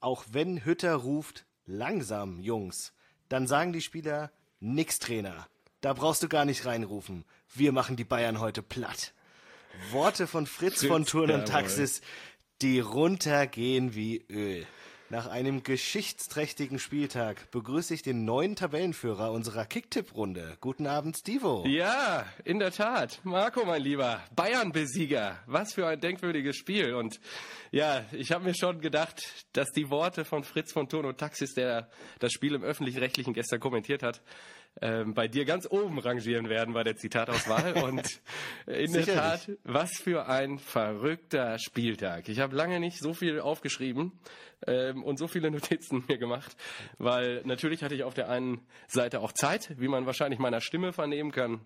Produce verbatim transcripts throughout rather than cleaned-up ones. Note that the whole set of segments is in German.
auch wenn Hütter ruft, langsam, Jungs, dann sagen die Spieler, nix Trainer, da brauchst du gar nicht reinrufen, wir machen die Bayern heute platt. Worte von Fritz, Fritz von Thurn und Taxis, die runtergehen wie Öl. Nach einem geschichtsträchtigen Spieltag begrüße ich den neuen Tabellenführer unserer Kicktipp-Runde. Guten Abend, Stivo. Ja, in der Tat. Marco, mein Lieber, Bayern-Besieger. Was für ein denkwürdiges Spiel. Und ja, ich habe mir schon gedacht, dass die Worte von Fritz von Thurn und Taxis, der das Spiel im Öffentlich-Rechtlichen gestern kommentiert hat, ähm, bei dir ganz oben rangieren werden bei der Zitatauswahl. Und in der Tat, was für ein verrückter Spieltag. Ich habe lange nicht so viel aufgeschrieben ähm, und so viele Notizen mir gemacht, weil natürlich hatte ich auf der einen Seite auch Zeit, wie man wahrscheinlich meiner Stimme vernehmen kann.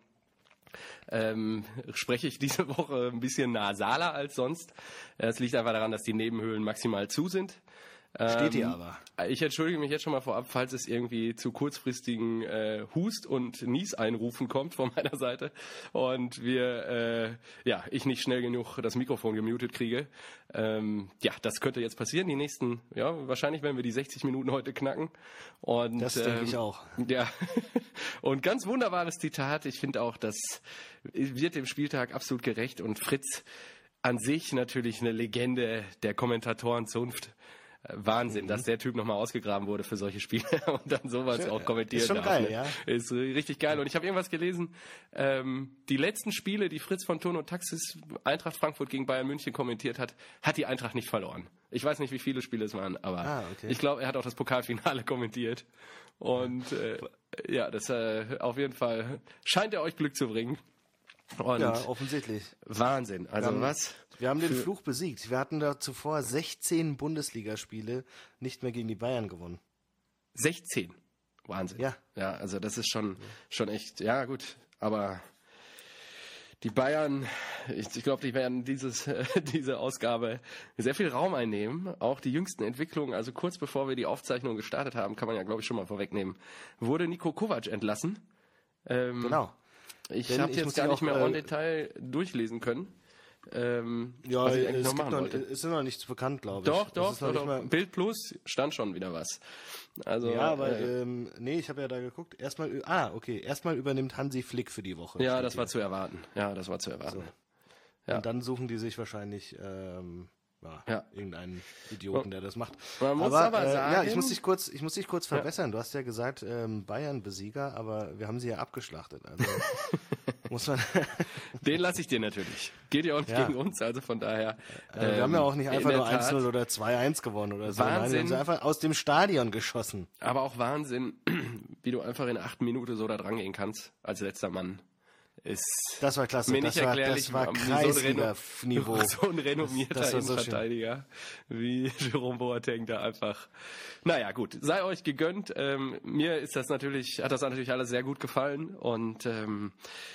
Ähm, spreche ich diese Woche ein bisschen nasaler als sonst. Es liegt einfach daran, dass die Nebenhöhlen maximal zu sind. Steht hier aber. Ich entschuldige mich jetzt schon mal vorab, falls es irgendwie zu kurzfristigen äh, Hust- und Nies-Einrufen kommt von meiner Seite und wir, äh, ja, ich nicht schnell genug das Mikrofon gemutet kriege. Ähm, ja, das könnte jetzt passieren. Die nächsten, ja, wahrscheinlich werden wir die sechzig Minuten heute knacken. Und, das denke ähm, ich auch. Ja, und ganz wunderbares Zitat. Ich finde auch, das wird dem Spieltag absolut gerecht und Fritz an sich natürlich eine Legende der Kommentatorenzunft. Wahnsinn, mhm. dass der Typ nochmal ausgegraben wurde für solche Spiele und dann sowas Schön, auch kommentiert. Ist schon darf, geil, ne? ja. Ist richtig geil. Und ich habe irgendwas gelesen, ähm, die letzten Spiele, die Fritz von Thurn und Taxis Eintracht Frankfurt gegen Bayern München kommentiert hat, hat die Eintracht nicht verloren. Ich weiß nicht, wie viele Spiele es waren, aber ah, okay. ich glaube, er hat auch das Pokalfinale kommentiert. Und äh, ja, das äh, auf jeden Fall scheint er euch Glück zu bringen. Und ja, offensichtlich. Wahnsinn. Also wir haben, was? Wir haben den Fluch besiegt. Wir hatten da zuvor sechzehn Bundesligaspiele nicht mehr gegen die Bayern gewonnen. sechzehn? Wahnsinn. Ja. Ja, also das ist schon, schon echt, ja gut. Aber die Bayern, ich, ich glaube, die werden dieses, äh, diese Ausgabe sehr viel Raum einnehmen. Auch die jüngsten Entwicklungen, also kurz bevor wir die Aufzeichnung gestartet haben, kann man ja, glaube ich, schon mal vorwegnehmen, wurde Niko Kovac entlassen. Ähm, genau. Ich habe jetzt gar nicht mehr en Detail durchlesen können. Ähm, ja, was ich eigentlich noch machen noch, wollte. Ist noch nichts bekannt, glaube ich. Doch, doch, doch, doch. Bild Plus stand schon wieder was. Also, ja, aber äh, ähm, nee, ich habe ja da geguckt. Erstmal, ah, okay, erstmal übernimmt Hansi Flick für die Woche. Ja, das war zu erwarten. Ja, das war zu erwarten. So. Ja. Und dann suchen die sich wahrscheinlich ähm, ja, ja. irgendeinen Idioten, der das macht. Man muss aber, aber äh, sagen, ja, ich muss dich kurz, ich muss dich kurz verbessern. Ja. Du hast ja gesagt ähm, Bayern-Besieger, aber wir haben sie ja abgeschlachtet. Also muss man. Den lasse ich dir natürlich. Geht ja auch nicht ja. gegen uns, also von daher. Äh, wir ähm, haben ja auch nicht einfach nur eins null oder zwei eins gewonnen oder so. Wahnsinn. Nein, wir haben sie einfach aus dem Stadion geschossen. Aber auch Wahnsinn, wie du einfach in acht Minuten so da dran gehen kannst als letzter Mann. Ist das war klasse, mir das, nicht war, erklärlich, das war Kreisliga-Niveau. So ein renommierter das, das Innenverteidiger so wie Jerome Boateng da einfach. Naja, gut, sei euch gegönnt. Ähm, mir ist das natürlich, hat das natürlich alles sehr gut gefallen und ähm,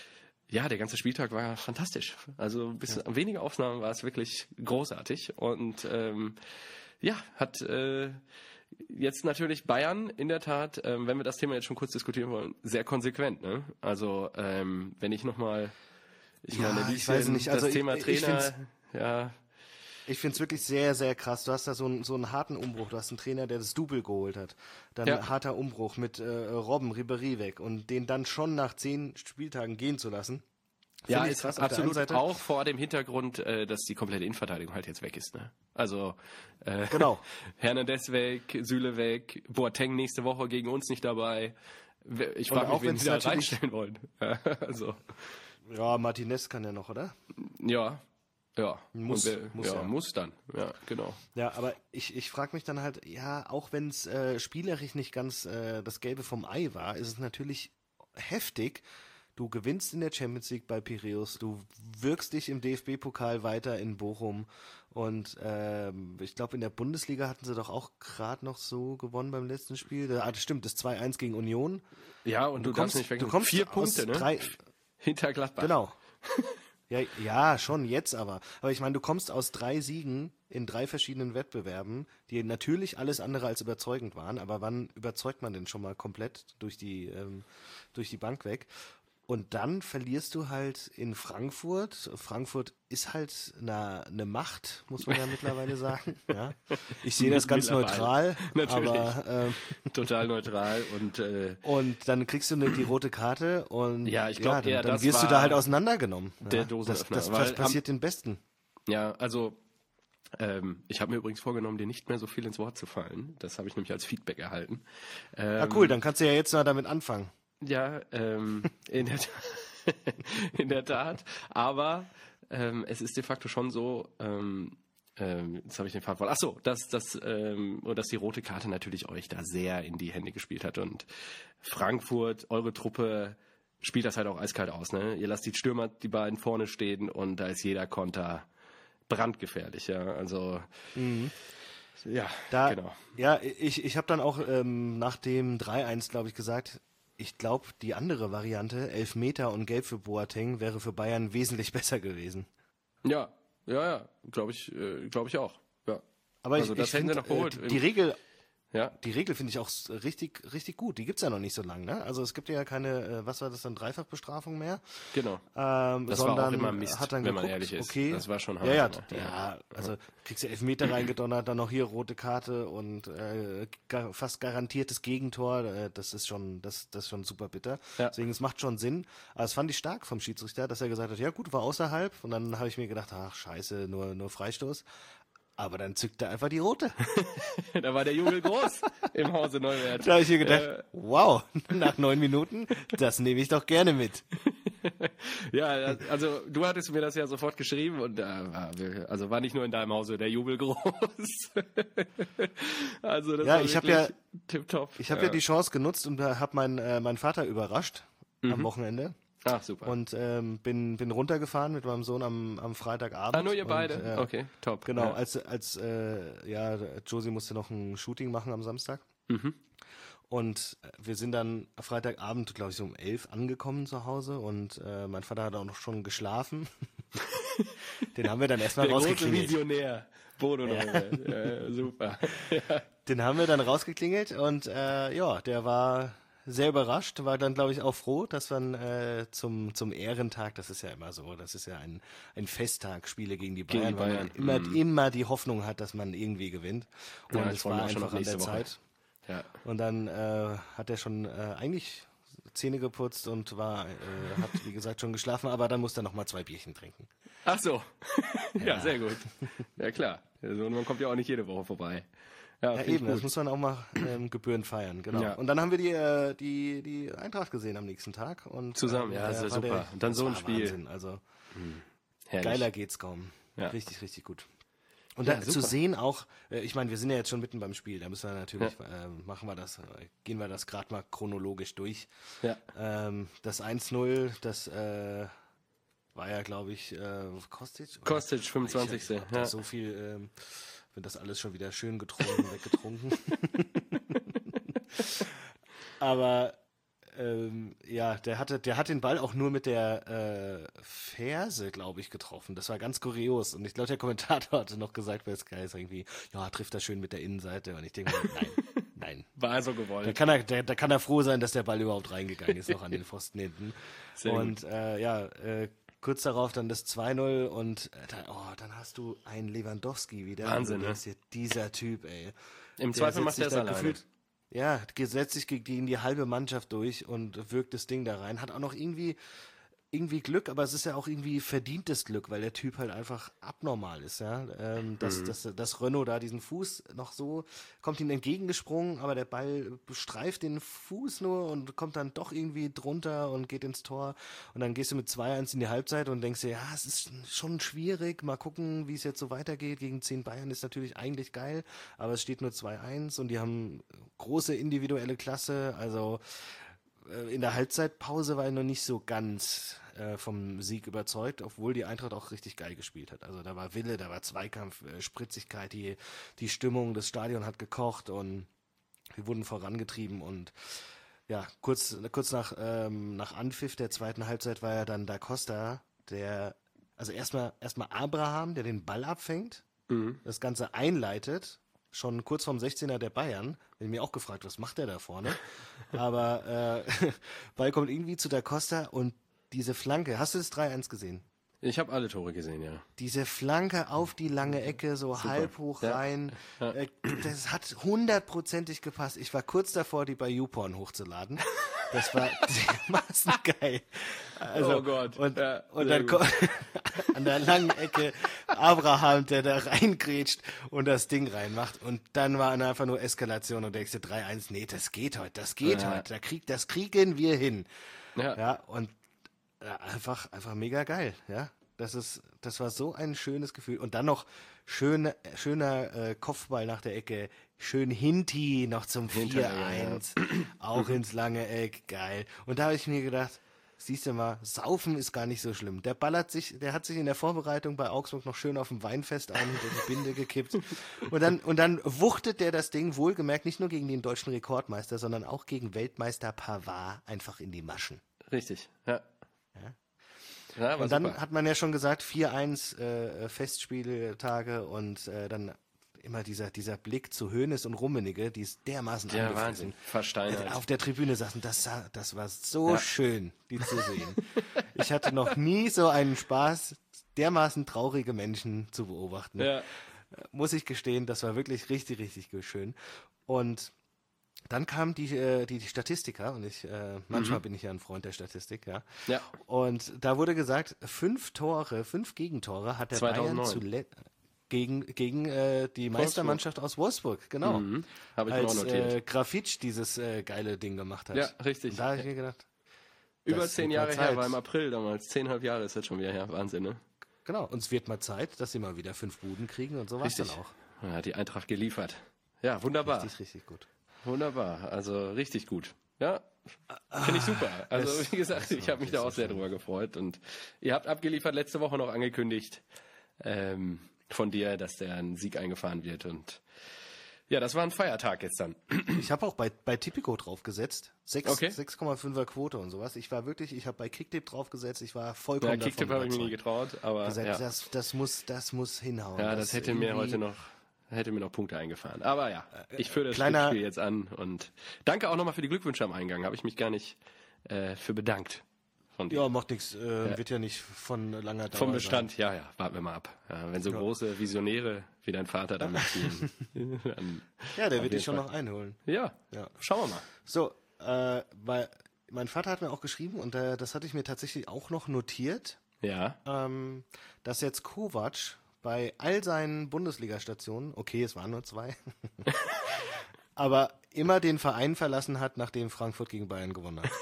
ja, der ganze Spieltag war fantastisch. Also bis ja. wenige Aufnahmen war es wirklich großartig und ähm, ja, hat äh, jetzt natürlich Bayern in der Tat, ähm, wenn wir das Thema jetzt schon kurz diskutieren wollen, sehr konsequent. Ne? Also ähm, wenn ich nochmal, ich ja, meine, ich weiß nicht. Also das Thema ich, Trainer, ich ja. Ich finde es wirklich sehr, sehr krass. Du hast da so einen, so einen harten Umbruch. Du hast einen Trainer, der das Double geholt hat. Dann ja. ein harter Umbruch mit äh, Robben, Ribéry weg und den dann schon nach zehn Spieltagen gehen zu lassen. Ja, ist krass, absolut auch vor dem Hintergrund, äh, dass die komplette Innenverteidigung halt jetzt weg ist. Ne? Also äh, genau. Hernandez weg, Süle weg, Boateng nächste Woche gegen uns nicht dabei. Ich frage mich, wen die da reinstellen wollen. also. Ja, Martinez kann ja noch, oder? Ja, ja. Muss, wer, muss, ja, ja. muss dann. Ja, genau. Ja, aber ich, ich frage mich dann halt, ja, auch wenn es äh, spielerisch nicht ganz äh, das Gelbe vom Ei war, ist es natürlich heftig. Du gewinnst in der Champions League bei Piräus, du wirkst dich im D F B-Pokal weiter in Bochum und ähm, ich glaube in der Bundesliga hatten sie doch auch gerade noch so gewonnen beim letzten Spiel. Ah, das stimmt, das zwei eins gegen Union. Ja, und, und du, du kommst nicht weg. Du kommst vier Punkte, ne? Drei, hinter Gladbach. Genau. ja, ja, schon jetzt aber. Aber ich meine, du kommst aus drei Siegen in drei verschiedenen Wettbewerben, die natürlich alles andere als überzeugend waren, aber wann überzeugt man denn schon mal komplett durch die, ähm, durch die Bank weg? Und dann verlierst du halt in Frankfurt. Frankfurt ist halt eine, eine Macht, muss man ja mittlerweile sagen. Ja. Ich sehe das ganz neutral, Natürlich. aber ähm, Total neutral und äh, und dann kriegst du eine, die rote Karte und Ja, ich glaub dann, eher, dann das wirst du war da halt auseinandergenommen. der Ja. Das, Dosenöffner, das, weil das am- passiert den Besten. ja, also ähm, ich habe mir übrigens vorgenommen, dir nicht mehr so viel ins Wort zu fallen. Das habe ich nämlich als Feedback erhalten. Ähm, Ja, cool, dann kannst du ja jetzt mal damit anfangen. Ja, ähm, in, der in der Tat. Aber ähm, es ist de facto schon so, ähm, ähm, jetzt habe ich den Faden verloren. Ach so, dass, dass, ähm, und dass die rote Karte natürlich euch da sehr in die Hände gespielt hat. Und Frankfurt, eure Truppe, spielt das halt auch eiskalt aus. Ne? Ihr lasst die Stürmer, die beiden vorne stehen und da ist jeder Konter brandgefährlich. Ja, also ja, Da, genau. Ja, ich, ich habe dann auch ähm, nach dem drei eins, glaube ich, gesagt, ich glaube, die andere Variante, Elfmeter und Gelb für Boateng, wäre für Bayern wesentlich besser gewesen. Ja, ja, ja, glaube ich, äh, glaube ich auch. Ja. Aber Also ich, das ich hätten sie find, noch geholt. äh, die Regel, Ja, die Regel finde ich auch s- richtig, richtig gut. Die gibt's ja noch nicht so lange, ne? Also es gibt ja keine, äh, was war das dann, Dreifachbestrafung mehr? genau. Ähm, Das war auch sondern immer Mist, hat dann wenn man geguckt, ehrlich ist. okay, Das war schon ja, ja, Hammer, ja, ne? ja, also kriegst du Elfmeter reingedonnert, dann noch hier rote Karte und äh, gar, fast garantiertes Gegentor, äh, das ist schon, das, das ist schon super bitter. Ja. Deswegen, es macht schon Sinn. Aber das fand ich stark vom Schiedsrichter, dass er gesagt hat, ja gut, war außerhalb und dann habe ich mir gedacht, ach scheiße, nur, nur Freistoß. Aber dann zückt er einfach die rote. Da war der Jubel groß im Hause Neuwert. Da habe ich mir gedacht, Äh, wow, nach neun Minuten, das nehme ich doch gerne mit. Ja, das- also du hattest mir das ja sofort geschrieben und äh, war- also war nicht nur in deinem Hause der Jubel groß. Also das Ja, war ich hab wirklich ja- tipptopp. Ich habe ja die Chance genutzt und habe meinen äh, meinen Vater überrascht am Wochenende Ach, super. und ähm, bin bin runtergefahren mit meinem Sohn am am Freitagabend. ah, nur ihr und, beide? Äh, Okay, top. Genau, Ja. als als äh, ja Josie musste noch ein Shooting machen am Samstag. Mhm. Und äh, wir sind dann Freitagabend, glaube ich, so um elf angekommen zu Hause und äh, mein Vater hat auch noch schon geschlafen. Den haben wir dann erstmal Der große rausgeklingelt. Visionär. Bodo Neuwert. Ja, super. Ja. Den haben wir dann rausgeklingelt und äh, ja, der war sehr überrascht, war dann, glaube ich, auch froh, dass man äh, zum, zum Ehrentag, das ist ja immer so, das ist ja ein, ein Festtag, Spiele gegen die Bayern, Gegen die weil Bayern. man immer, immer die Hoffnung hat, dass man irgendwie gewinnt. Und Ja, ich es freue mich war auch schon einfach auf an der nächste Woche. Zeit. Ja. Und dann äh, hat er schon äh, eigentlich Zähne geputzt und war, äh, hat, wie gesagt, schon geschlafen, aber dann musste er noch mal zwei Bierchen trinken. Ach so. Ja, sehr gut. Ja, klar. Also, man kommt ja auch nicht jede Woche vorbei. Ja, Ja, find ich eben, das gut. muss man auch mal ähm, gebührend feiern, genau. Ja. Und dann haben wir die, äh, die, die Eintracht gesehen am nächsten Tag. Und, Zusammen, äh, ja, das ist war super. Und dann das so ein war Spiel. Wahnsinn, also Herrlich. geiler geht's kaum. Ja. Richtig, richtig gut. Und Ja, da zu super. sehen auch, äh, ich meine, wir sind ja jetzt schon mitten beim Spiel, da müssen wir natürlich, äh, machen wir das, äh, gehen wir das gerade mal chronologisch durch. Ja. Ähm, das eins null, das äh, war ja, glaube ich, äh, Kostic? Oder? Kostic, fünfundzwanzigste. Ich hab da Ja. so viel, ähm, wird das alles schon wieder schön getrunken, weggetrunken. Aber ähm, ja, der hatte, der hat den Ball auch nur mit der äh, Ferse, glaube ich, getroffen. Das war ganz kurios. Und ich glaube, der Kommentator hatte noch gesagt bei Sky ist irgendwie, ja, trifft er schön mit der Innenseite. Und ich denke mir, nein, nein. War so Da gewollt. kann, er, da, da kann er froh sein, dass der Ball überhaupt reingegangen ist, noch an den Pfosten hinten. Sehr und äh, ja, äh, kurz darauf dann das zwei null und äh, dann, oh, dann hast du einen Lewandowski wieder. Wahnsinn, Und du ne? denkst dir, dieser Typ, ey. Im Der Zweifel setzt macht sich er es da alleine. gefühlt- Ja, setzt sich gegen die halbe Mannschaft durch und wirkt das Ding da rein. Hat auch noch irgendwie, irgendwie Glück, aber es ist ja auch irgendwie verdientes Glück, weil der Typ halt einfach abnormal ist, ja. Ähm, dass, Mhm. dass, dass Renault da diesen Fuß noch so, kommt ihm entgegengesprungen, aber der Ball streift den Fuß nur und kommt dann doch irgendwie drunter und geht ins Tor. Und dann gehst du mit zwei eins in die Halbzeit und denkst dir, ja, es ist schon schwierig, mal gucken, wie es jetzt so weitergeht. Gegen zehn Bayern ist natürlich eigentlich geil, aber es steht nur zwei eins und die haben große individuelle Klasse, also äh, in der Halbzeitpause war ich noch nicht so ganz äh, vom Sieg überzeugt, obwohl die Eintracht auch richtig geil gespielt hat. Also da war Wille, da war Zweikampf, äh, Spritzigkeit, die, die Stimmung, das Stadion hat gekocht und wir wurden vorangetrieben und ja, kurz, kurz nach, ähm, nach Anpfiff der zweiten Halbzeit war ja dann Da Costa, der, also erstmal erstmal Abraham, der den Ball abfängt, Mhm. das Ganze einleitet, schon kurz vorm sechzehner der Bayern. Bin mir auch gefragt, was macht der da vorne? Aber äh, Ball kommt irgendwie zu Da Costa und diese Flanke, hast du das drei eins gesehen? Ich habe alle Tore gesehen, ja. Diese Flanke auf die lange Ecke, so Super. halb hoch ja. rein, ja. Äh, das hat hundertprozentig gepasst. Ich war kurz davor, die bei YouPorn hochzuladen. Das war dermaßen geil. Also, oh Gott. Und, ja, und dann kommt an der langen Ecke Abraham, der da reingrätscht und das Ding reinmacht. Und dann war einfach nur Eskalation und denkst du drei eins, nee, das geht heute, das geht ja. heute. Da krieg, das kriegen wir hin. Ja, ja und ja, einfach, einfach mega geil, ja. Das ist, das war so ein schönes Gefühl. Und dann noch schöne, schöner äh, Kopfball nach der Ecke, schön Hinti noch zum vier eins, ja. auch ins lange Eck, geil. Und da habe ich mir gedacht, siehst du mal, Saufen ist gar nicht so schlimm. Der ballert sich, der hat sich in der Vorbereitung bei Augsburg noch schön auf dem Weinfest ein, hinter die Binde gekippt. Und dann, und dann wuchtet der das Ding, wohlgemerkt, nicht nur gegen den deutschen Rekordmeister, sondern auch gegen Weltmeister Pavard einfach in die Maschen. Richtig, ja. Ja, und dann super. Hat man ja schon gesagt, vier eins äh, Festspieltage und äh, dann immer dieser, dieser Blick zu Hoeneß und Rummenigge, die ist dermaßen ja, angefressen. Versteinert. Auf der Tribüne saßen, das, das war so ja. schön, die zu sehen. Ich hatte noch nie so einen Spaß, dermaßen traurige Menschen zu beobachten. Ja. Muss ich gestehen, das war wirklich richtig, richtig schön. Und dann kamen die, äh, die, die Statistiker und ich, äh, manchmal mhm. bin ich ja ein Freund der Statistik, ja. ja. Und da wurde gesagt, fünf Tore, fünf Gegentore hat der zweitausendneun. Bayern zuletzt gegen, gegen äh, die Meistermannschaft aus Wolfsburg, genau. Mhm. Habe ich als, mir auch notiert. Äh, Grafitsch dieses äh, geile Ding gemacht hat. Ja, richtig. Und da habe ich mir gedacht, über zehn Jahre her, war im April damals, zehneinhalb Jahre ist jetzt schon wieder her, Wahnsinn, ne? Genau, und es wird mal Zeit, dass sie mal wieder fünf Buden kriegen und so was dann auch. Ja, die Eintracht geliefert. Ja, wunderbar. Richtig, richtig gut. Wunderbar, also richtig gut. Ja, finde ich super. Also das, wie gesagt, ich habe mich da auch so sehr schön. drüber gefreut. Und ihr habt abgeliefert, letzte Woche noch angekündigt ähm, von dir, dass der ein Sieg eingefahren wird. Und ja, das war ein Feiertag gestern. Ich habe auch bei, bei Tipico draufgesetzt. Okay. sechs Komma fünfer Quote und sowas. Ich war wirklich, ich habe bei Kicktipp draufgesetzt. Ich war vollkommen ja, Kicktipp habe ich mir nie getraut. Aber gesagt, ja. das, das, muss, das muss hinhauen. Ja, das, das hätte mir heute noch... hätte mir noch Punkte eingefahren. Aber ja, ich führe das Kleiner, Spiel jetzt an und danke auch nochmal für die Glückwünsche am Eingang. Habe ich mich gar nicht äh, für bedankt. Von dir. Ja, macht nichts. Äh, ja. Wird ja nicht von langer Dauer Vom Bestand, sein. ja, ja. Warten wir mal ab. Ja, wenn so ja. große Visionäre wie dein Vater dann mitziehen. dann ja, der wird dich schon noch einholen. Ja, ja. Schauen wir mal. So, äh, weil mein Vater hat mir auch geschrieben und äh, das hatte ich mir tatsächlich auch noch notiert. Ja. Ähm, dass jetzt Kovac bei all seinen Bundesliga-Stationen, okay, es waren nur zwei, aber immer den Verein verlassen hat, nachdem Frankfurt gegen Bayern gewonnen hat.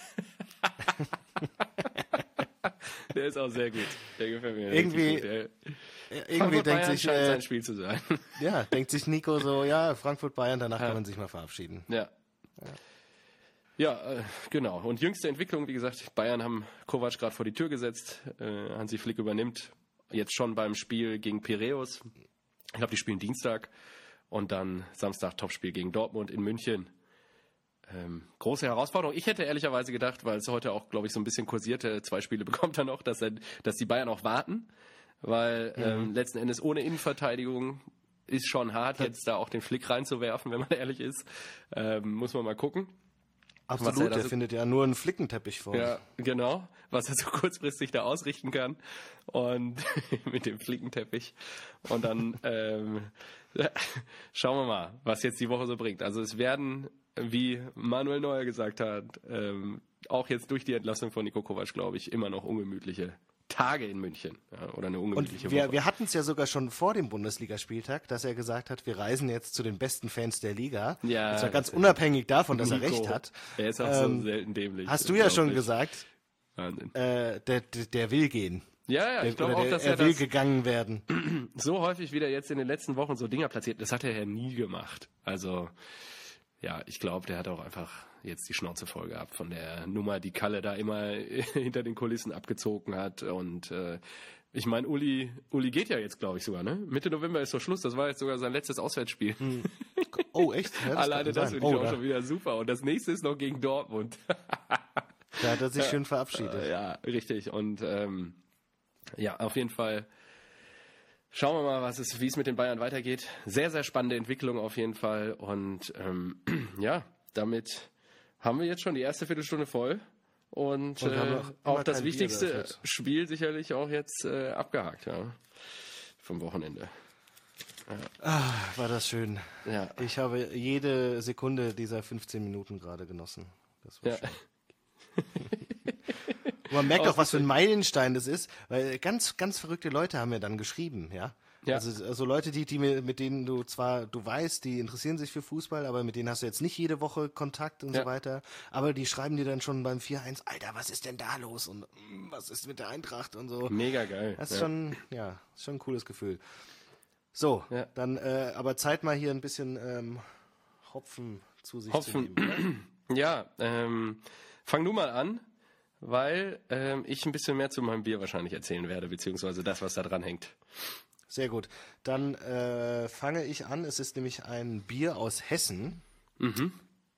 Der ist auch sehr gut. Der gefällt mir. Irgendwie, gut. Der irgendwie denkt sich, scheint äh, sein Spiel zu sein. Ja, denkt sich Nico so, ja, Frankfurt, Bayern, danach ja. kann man sich mal verabschieden. Ja. Ja. Ja, äh, genau. Und jüngste Entwicklung, wie gesagt, Bayern haben Kovac gerade vor die Tür gesetzt. Äh, Hansi Flick übernimmt jetzt schon beim Spiel gegen Piräus. Ich glaube, die spielen Dienstag. Und dann Samstag Topspiel gegen Dortmund in München. Ähm, große Herausforderung. Ich hätte ehrlicherweise gedacht, weil es heute auch, glaube ich, so ein bisschen kursierte, zwei Spiele bekommt er noch, dass, er, dass die Bayern auch warten. Weil mhm. ähm, letzten Endes ohne Innenverteidigung ist schon hart, jetzt da auch den Flick reinzuwerfen, wenn man ehrlich ist. Ähm, muss man mal gucken. Absolut, der so, findet ja nur einen Flickenteppich vor. Ja, genau, was er so kurzfristig da ausrichten kann und mit dem Flickenteppich. Und dann ähm, schauen wir mal, was jetzt die Woche so bringt. Also es werden, wie Manuel Neuer gesagt hat, ähm, auch jetzt durch die Entlassung von Niko Kovac, glaube ich, immer noch ungemütliche Tage in München, ja, oder eine ungemütliche und wir, Woche. Wir hatten es ja sogar schon vor dem Bundesligaspieltag, dass er gesagt hat, wir reisen jetzt zu den besten Fans der Liga. Ja, und zwar ganz unabhängig davon, dass Nico, er recht hat. Er ist auch ähm, so selten dämlich. Hast du ja schon gesagt, Wahnsinn. Äh, der, der, der will gehen. Ja, ja, ich glaube auch, dass er, er will das gegangen werden. So häufig wieder jetzt in den letzten Wochen so Dinger platziert, das hat er ja nie gemacht. Also ja, ich glaube, der hat auch einfach jetzt die Schnauze voll gehabt von der Nummer, die Kalle da immer hinter den Kulissen abgezogen hat. Und äh, ich meine, Uli, Uli geht ja jetzt, glaube ich, sogar, ne? Mitte November ist doch Schluss, das war jetzt sogar sein letztes Auswärtsspiel. Hm. Oh, echt? Ja, das Alleine das finde ich oh, auch da. schon wieder super. Und das nächste ist noch gegen Dortmund. Da hat er sich schön verabschiedet. Ja, richtig. Und ähm, ja, auf jeden Fall schauen wir mal, was es, wie es mit den Bayern weitergeht. Sehr, sehr spannende Entwicklung auf jeden Fall. Und ähm, ja, damit haben wir jetzt schon die erste Viertelstunde voll. Und, Und äh, auch das wichtigste Spiel sicherlich auch jetzt äh, abgehakt, ja, vom Wochenende. Ja. Ah, war das schön. Ja. Ich habe jede Sekunde dieser fünfzehn Minuten gerade genossen. Das war ja. schön. Man merkt auch, was für ein Meilenstein das ist, weil ganz, ganz verrückte Leute haben mir dann geschrieben, ja. Ja. Also, also Leute, die, die mir, mit denen du zwar, du weißt, die interessieren sich für Fußball, aber mit denen hast du jetzt nicht jede Woche Kontakt und ja. so weiter. Aber die schreiben dir dann schon beim vier eins, Alter, was ist denn da los? Und was ist mit der Eintracht und so. Mega geil. Das ist ja. schon, ja, ist schon ein cooles Gefühl. So, ja. dann äh, aber Zeit mal hier ein bisschen ähm, Hopfen zu sich Hopfen. zu nehmen. Oder? Ja, ähm, fang du mal an, weil ähm, ich ein bisschen mehr zu meinem Bier wahrscheinlich erzählen werde, beziehungsweise das, was da dran hängt. Sehr gut. Dann äh, fange ich an. Es ist nämlich ein Bier aus Hessen. Mhm.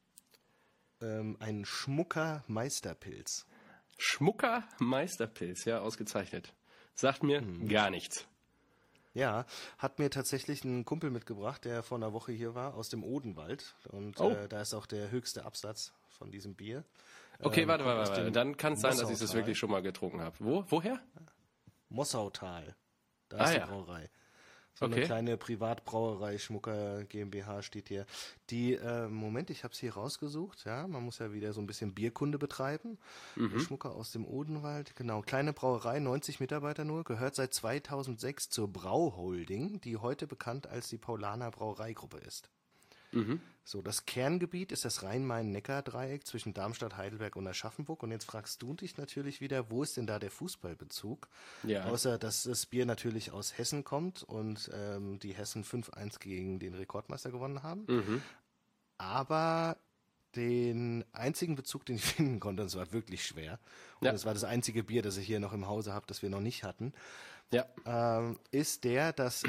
Ähm, ein Schmucker Meisterpilz. Schmucker Meisterpilz, ja, ausgezeichnet. Sagt mir mhm. gar nichts. Ja, hat mir tatsächlich ein Kumpel mitgebracht, der vor einer Woche hier war, aus dem Odenwald. Und oh. äh, da ist auch der höchste Absatz von diesem Bier. Okay, ähm, warte, warte, warte. Dann kann es sein, dass ich das Mossautal. wirklich schon mal getrunken habe. Wo? Woher? Mossautal. Da ah, ist die ja. Brauerei. So okay. eine kleine Privatbrauerei, Schmucker GmbH steht hier. Die, äh, Moment, ich habe es hier rausgesucht. Ja, man muss ja wieder so ein bisschen Bierkunde betreiben. Mhm. Schmucker aus dem Odenwald, genau. Kleine Brauerei, neunzig Mitarbeiter nur, gehört seit zweitausendsechs zur Brauholding, die heute bekannt als die Paulaner Brauereigruppe ist. Mhm. So, das Kerngebiet ist das Rhein-Main-Neckar-Dreieck zwischen Darmstadt, Heidelberg und Aschaffenburg. Und jetzt fragst du dich natürlich wieder, wo ist denn da der Fußballbezug? Ja. Außer, dass das Bier natürlich aus Hessen kommt und ähm, die Hessen fünf eins gegen den Rekordmeister gewonnen haben. Mhm. Aber den einzigen Bezug, den ich finden konnte, und es war wirklich schwer, und ja. das war das einzige Bier, das ich hier noch im Hause habe, das wir noch nicht hatten, ja. ähm, ist der, dass...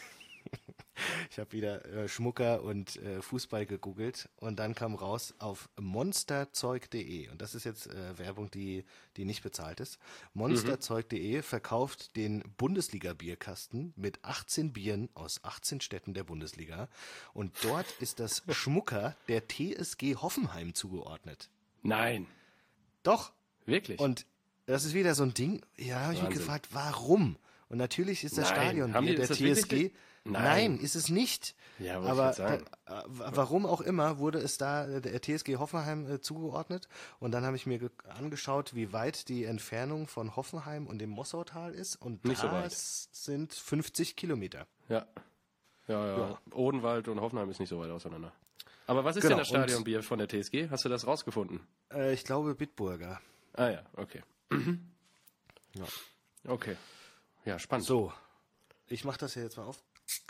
Ich habe wieder äh, Schmucker und äh, Fußball gegoogelt und dann kam raus auf monsterzeug punkt de und das ist jetzt äh, Werbung, die, die nicht bezahlt ist. monsterzeug punkt de verkauft den Bundesliga-Bierkasten mit achtzehn Bieren aus achtzehn Städten der Bundesliga und dort ist das Schmucker der T S G Hoffenheim zugeordnet. Nein. Doch. Wirklich? Und das ist wieder so ein Ding, ja, habe ich mich gefragt, warum? Und natürlich ist das Nein. Stadion Haben die, der ist das T S G... wirklich? Nein. Nein, ist es nicht. Ja, aber da, warum auch immer wurde es da der T S G Hoffenheim äh, zugeordnet. Und dann habe ich mir ge- angeschaut, wie weit die Entfernung von Hoffenheim und dem Mossautal ist. Und nicht so weit. Das sind fünfzig Kilometer. Ja. Ja, ja. Ja. Odenwald und Hoffenheim ist nicht so weit auseinander. Aber was ist Genau, denn das Stadionbier von der T S G? Hast du das rausgefunden? Äh, ich glaube Bitburger. Ah ja, okay. Ja. Okay. Ja, spannend. So, ich mache das ja jetzt mal auf.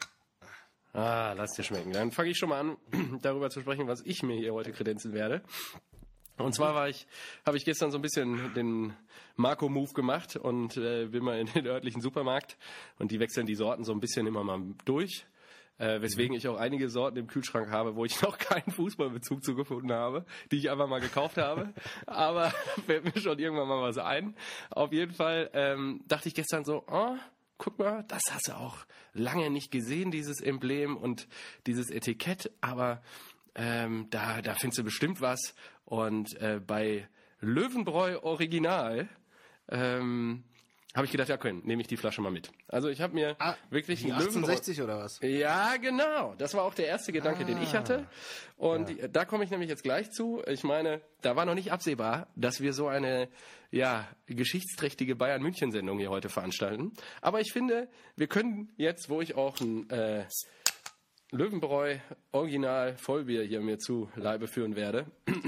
Ah, lass dir schmecken. Dann fange ich schon mal an, darüber zu sprechen, was ich mir hier heute kredenzen werde. Und zwar war ich, habe ich gestern so ein bisschen den Marco-Move gemacht und äh, bin mal in den örtlichen Supermarkt und die wechseln die Sorten so ein bisschen immer mal durch. Äh, weswegen ich auch einige Sorten im Kühlschrank habe, wo ich noch keinen Fußballbezug zu gefunden habe, die ich einfach mal gekauft habe. Aber fällt mir schon irgendwann mal was ein. Auf jeden Fall ähm, dachte ich gestern so, oh, guck mal, das hast du auch lange nicht gesehen, dieses Emblem und dieses Etikett, aber ähm, da, da findest du bestimmt was. Und äh, bei Löwenbräu Original ähm, habe ich gedacht, ja, können, nehme ich die Flasche mal mit. Also ich habe mir ah, wirklich einen achtundsechzig oder was? Ja, genau. Das war auch der erste Gedanke, ah, den ich hatte. Und ja. da komme ich nämlich jetzt gleich zu. Ich meine, da war noch nicht absehbar, dass wir so eine ja geschichtsträchtige Bayern-München-Sendung hier heute veranstalten. Aber ich finde, wir können jetzt, wo ich auch ein äh, Löwenbräu Original Vollbier hier mir zu Leibe führen werde,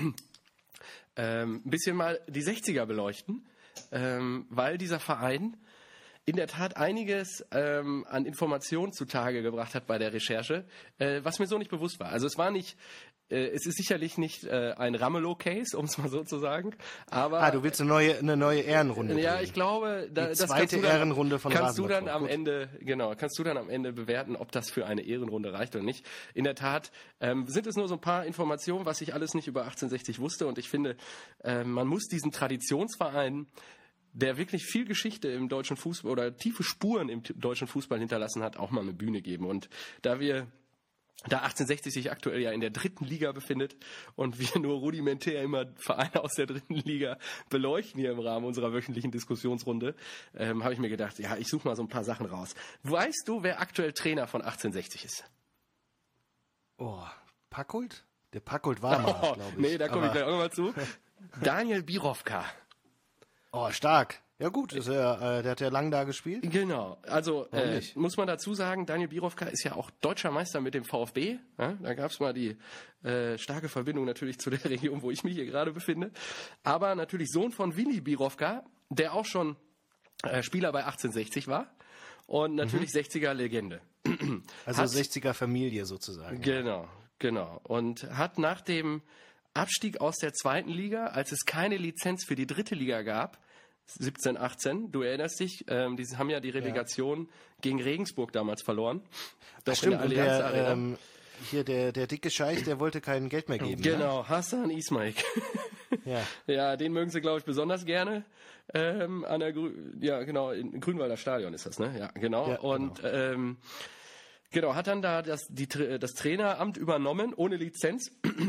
ähm, ein bisschen mal die sechziger beleuchten. Ähm, weil dieser Verein in der Tat einiges ähm, an Informationen zutage gebracht hat bei der Recherche, äh, was mir so nicht bewusst war. Also es war nicht, äh, es ist sicherlich nicht äh, ein Ramelow-Case, um es mal so zu sagen. Aber ah, du willst eine neue, eine neue Ehrenrunde? Ja, bringen. ich glaube, da, die das zweite kannst du dann, Ehrenrunde von kannst du dann am Gut. Ende, genau, kannst du dann am Ende bewerten, ob das für eine Ehrenrunde reicht oder nicht. In der Tat ähm, sind es nur so ein paar Informationen, was ich alles nicht über achtzehnhundertsechzig wusste. Und ich finde, äh, man muss diesen Traditionsverein der wirklich viel Geschichte im deutschen Fußball oder tiefe Spuren im t- deutschen Fußball hinterlassen hat, auch mal eine Bühne geben. Und da wir Da achtzehnhundertsechzig sich aktuell ja in der dritten Liga befindet und wir nur rudimentär immer Vereine aus der dritten Liga beleuchten hier im Rahmen unserer wöchentlichen Diskussionsrunde, ähm, habe ich mir gedacht, ja, ich suche mal so ein paar Sachen raus. Weißt du, wer aktuell Trainer von achtzehnhundertsechzig ist? Oh, Packult? Der Packult war mal, Oh, glaube ich. nee, da komme ich Aber- gleich auch nochmal zu. Daniel Birovka. Oh, stark. Ja gut, ist er, äh, der hat ja lang da gespielt. Genau, also Warum äh, nicht? muss man dazu sagen, Daniel Birovka ist ja auch deutscher Meister mit dem VfB. Ja? Da gab es mal die äh, starke Verbindung natürlich zu der Region, wo ich mich hier gerade befinde. Aber natürlich Sohn von Willi Birovka, der auch schon äh, Spieler bei achtzehnhundertsechzig war und natürlich sechziger-Legende. Also Hat- sechziger Familie sozusagen. Genau, genau. Und hat nach dem Abstieg aus der zweiten Liga, als es keine Lizenz für die dritte Liga gab, siebzehn, achtzehn, du erinnerst dich, ähm, die haben ja die Relegation gegen Regensburg damals verloren. Doch Stimmt, in und der Allianz der, Arena. ähm, hier der, der dicke Scheich, der wollte kein Geld mehr geben. Genau, Hassan Ismail. Ne? Ja. Ja, den mögen sie, glaube ich, besonders gerne. Ähm, an der Grü ja, genau, in Grünwalder Stadion ist das, ne? Ja, genau. Ja, und ähm, genau, hat dann da das, die, Tra- das Traineramt übernommen, ohne Lizenz.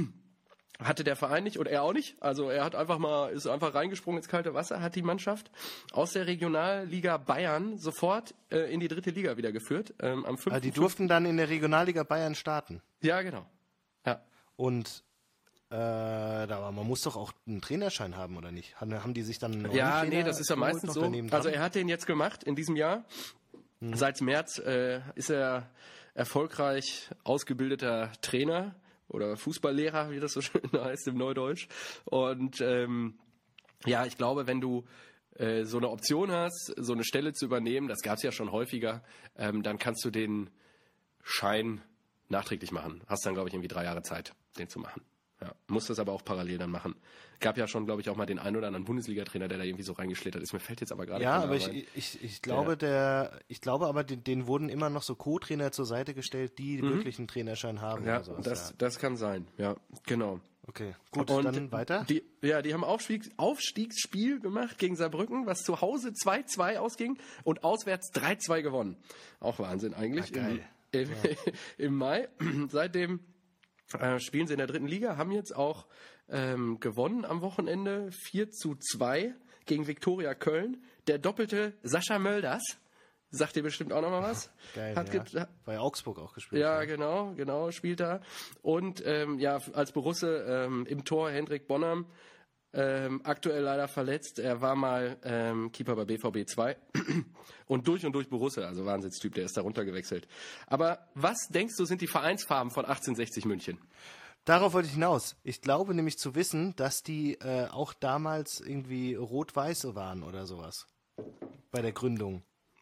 Hatte der Verein nicht und er auch nicht. Also er hat einfach mal, ist einfach reingesprungen ins kalte Wasser, hat die Mannschaft aus der Regionalliga Bayern sofort äh, in die dritte Liga wieder geführt. Ähm, am Also fünften die durften dann in der Regionalliga Bayern starten. Ja, genau. Ja. Und äh, da, aber man muss doch auch einen Trainerschein haben, oder nicht? Haben, haben die sich dann einen neuen Ja, Trainer nee, das ist ja geholt meistens noch so. daneben Also dran? er hat den jetzt gemacht in diesem Jahr. Seit März äh, ist er erfolgreich ausgebildeter Trainer oder Fußballlehrer, wie das so schön heißt im Neudeutsch. Und ähm, ja, ich glaube, wenn du äh, so eine Option hast, so eine Stelle zu übernehmen, das gab es ja schon häufiger, ähm, dann kannst du den Schein nachträglich machen. Hast dann, glaube ich, irgendwie drei Jahre Zeit, den zu machen. Ja, musst das aber auch parallel dann machen. Gab ja schon, glaube ich, auch mal den einen oder anderen Bundesliga-Trainer, der da irgendwie so reingeschlittert ist. Mir fällt jetzt aber gerade Ja, keiner aber ich, rein. ich, ich glaube, der, ich glaube aber, den, denen wurden immer noch so Co-Trainer zur Seite gestellt, die wirklich einen Trainerschein haben. Ja, oder sowas, das, ja. das kann sein. Ja, genau. Okay, gut, Und dann weiter. Die, ja, die haben Aufstieg, Aufstiegsspiel gemacht gegen Saarbrücken, was zu Hause zwei zwei ausging und auswärts drei zwei gewonnen. Auch Wahnsinn eigentlich. Ah, geil. Im, im, im Mai. Seitdem äh, spielen sie in der dritten Liga, haben jetzt auch ähm, gewonnen am Wochenende vier zu zwei gegen Viktoria Köln. Der doppelte Sascha Mölders, sagt dir bestimmt auch nochmal was. Geil, Hat ja. get- Bei Augsburg auch gespielt. ja, genau, genau, spielt da. Und ähm, ja, als Borusse ähm, im Tor Hendrik Bonham, ähm, aktuell leider verletzt. Er war mal ähm, Keeper bei B V B zwei und durch und durch Borusse, also Wahnsinnstyp, der ist da runtergewechselt. Aber was denkst du, sind die Vereinsfarben von achtzehnhundertsechzig München? Darauf wollte ich hinaus. Ich glaube nämlich zu wissen, dass die äh, auch damals irgendwie rot-weiße waren oder sowas. Bei der Gründung.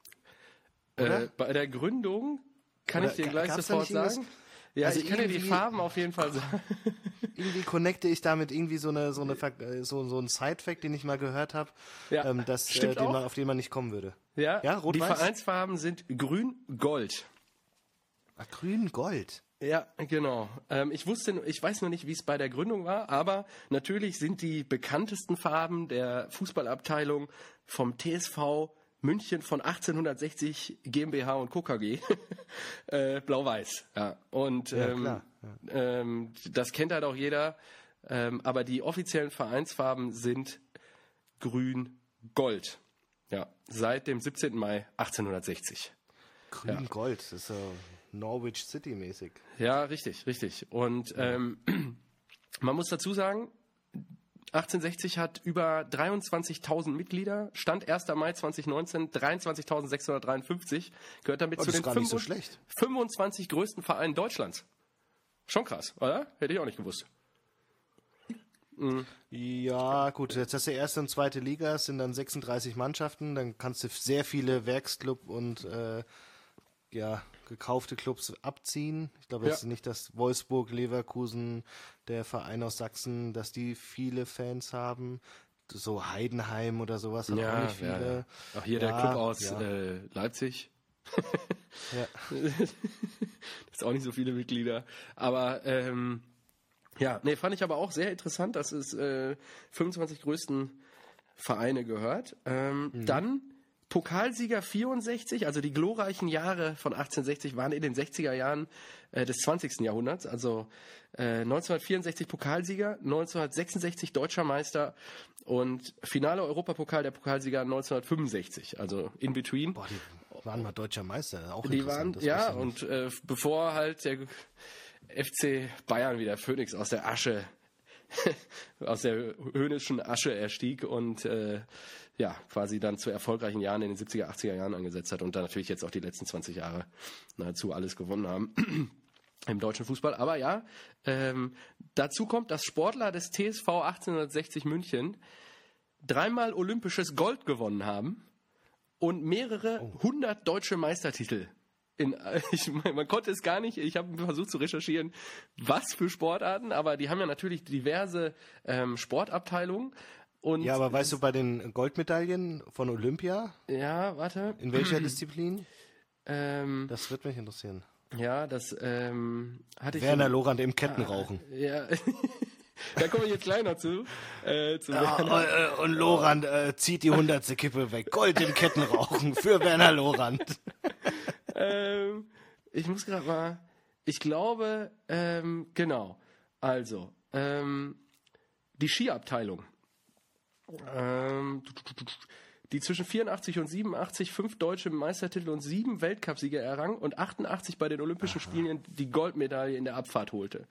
Oder? Äh, bei der Gründung kann Oder ich dir ga- gleich gab's da sofort nicht irgendwas- sagen. Ja, Also ich kann dir die irgendwie- Farben auf jeden Fall sagen. Irgendwie connecte ich damit irgendwie so eine so eine Ver- äh, so, so ein Side-Fact, den ich mal gehört habe, Ja, ähm, dass, äh, stimmt den auch. man, auf den man nicht kommen würde. Ja, Ja, die rot-weiß? Vereinsfarben sind grün-gold. Ah, grün-gold. Ja, genau. Ähm, ich wusste, ich weiß noch nicht, wie es bei der Gründung war, aber natürlich sind die bekanntesten Farben der Fußballabteilung vom T S V München von achtzehnhundertsechzig GmbH und Co. K G äh, blau-weiß. Ja, und Ja, ähm, klar, Ähm, das kennt halt auch jeder. Ähm, aber die offiziellen Vereinsfarben sind grün-gold. Ja, seit dem siebzehnten Mai achtzehnhundertsechzig. Grün-gold, das ist so Norwich City-mäßig. Ja, richtig, richtig. Und ähm, man muss dazu sagen, achtzehnhundertsechzig hat über dreiundzwanzigtausend Mitglieder, Stand erster Mai zweitausendneunzehn, dreiundzwanzigtausendsechshundertdreiundfünfzig, gehört damit Oh, zu das den ist gar nicht so fünfund- schlecht. fünfundzwanzig größten Vereinen Deutschlands. Schon krass, oder? Hätte ich auch nicht gewusst. Ja, gut, jetzt hast du erste und zweite Liga, es sind dann sechsunddreißig Mannschaften, dann kannst du sehr viele Werksclub und äh, ja, gekaufte Clubs abziehen. Ich glaube jetzt Ja. nicht, dass Wolfsburg, Leverkusen, der Verein aus Sachsen, dass die viele Fans haben. So Heidenheim oder sowas hat auch nicht ja, viele. ja. Auch hier der Ja, Club aus ja. äh, Leipzig. Ja. Das ist auch nicht so viele Mitglieder. Aber ähm, ja, nee, fand ich aber auch sehr interessant, dass es äh, fünfundzwanzig größten Vereine gehört. Ähm, mhm. Dann Pokalsieger vierundsechzig, also die glorreichen Jahre von achtzehnhundertsechzig waren in den sechziger Jahren äh, des zwanzigsten Jahrhunderts. Also äh, neunzehnhundertvierundsechzig Pokalsieger, neunzehnhundertsechsundsechzig Deutscher Meister und Finale Europapokal der Pokalsieger neunzehnhundertfünfundsechzig, also in between. Boah, die waren mal Deutscher Meister, auch Die waren, ja, und äh, bevor halt der F C Bayern wie der Phönix aus der Asche, aus der höhnischen Asche erstieg und äh, ja, quasi dann zu erfolgreichen Jahren in den siebziger, achtziger Jahren angesetzt hat und dann natürlich jetzt auch die letzten zwanzig Jahre nahezu alles gewonnen haben im deutschen Fußball. Aber ja, ähm, dazu kommt, dass Sportler des T S V achtzehnhundertsechzig München dreimal olympisches Gold gewonnen haben und mehrere oh. hundert deutsche Meistertitel. In, ich, man konnte es gar nicht, ich habe versucht zu recherchieren, was für Sportarten, aber die haben ja natürlich diverse ähm, Sportabteilungen. Und ja, aber weißt du, bei den Goldmedaillen von Olympia? Ja, warte. In welcher Disziplin? Ähm, das wird mich interessieren. Ja, das ähm, hatte ich... Werner Lorand im Kettenrauchen. Ah, ja, da komme ich jetzt gleich noch zu. Äh, zu ja, äh, und Lorand äh, zieht die hundertste Kippe weg. Gold im Kettenrauchen für Werner Lorand. ähm, ich muss gerade mal... Ich glaube, ähm, genau. Also, ähm, die Skiabteilung. Ähm, die zwischen vierundachtzig und siebenundachtzig fünf deutsche Meistertitel und sieben Weltcupsiege errang und achtundachtzig bei den Olympischen Aha. Spielen die Goldmedaille in der Abfahrt holte.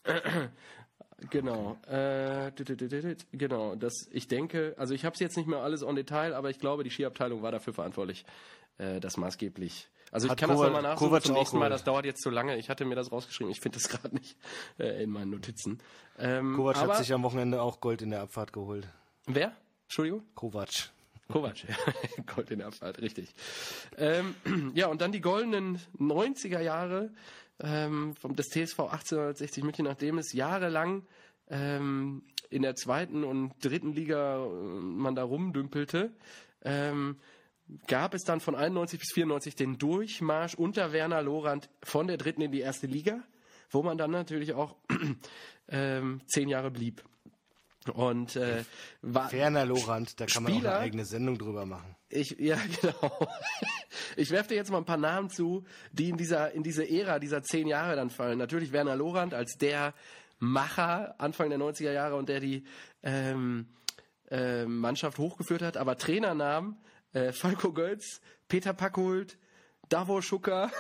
Genau. Okay. Äh, genau. Das, ich denke, also ich habe es jetzt nicht mehr alles en Detail, aber ich glaube, die Skiabteilung war dafür verantwortlich, äh, das maßgeblich. Also ich Hat kann Kovac, das nochmal nachsuchen Kovac zum nächsten Mal, das dauert jetzt zu lange. Ich hatte mir das rausgeschrieben, ich finde das gerade nicht äh, in meinen Notizen. Ähm, Kovac aber, hat sich am Wochenende auch Gold in der Abfahrt geholt. Wer? Entschuldigung? Kovac. Kovac, ja. Gold in der Abfahrt, richtig. Ähm, ja, und dann die goldenen neunziger Jahre ähm, vom, des T S V achtzehnhundertsechzig München, nachdem es jahrelang ähm, in der zweiten und dritten Liga äh, man da rumdümpelte, ähm, gab es dann von einundneunzig bis vierundneunzig den Durchmarsch unter Werner Lorand von der dritten in die erste Liga, wo man dann natürlich auch ähm, zehn Jahre blieb. Und äh, war Werner Lorand, da kann Spieler, man auch eine eigene Sendung drüber machen. Ich, ja, genau. Ich werfe dir jetzt mal ein paar Namen zu, die in dieser in diese Ära dieser zehn Jahre dann fallen. Natürlich Werner Lorand als der Macher Anfang der neunziger Jahre und der die ähm, äh, Mannschaft hochgeführt hat. Aber Trainernamen äh, Falco Götz, Peter Packhult, Davor Schucker,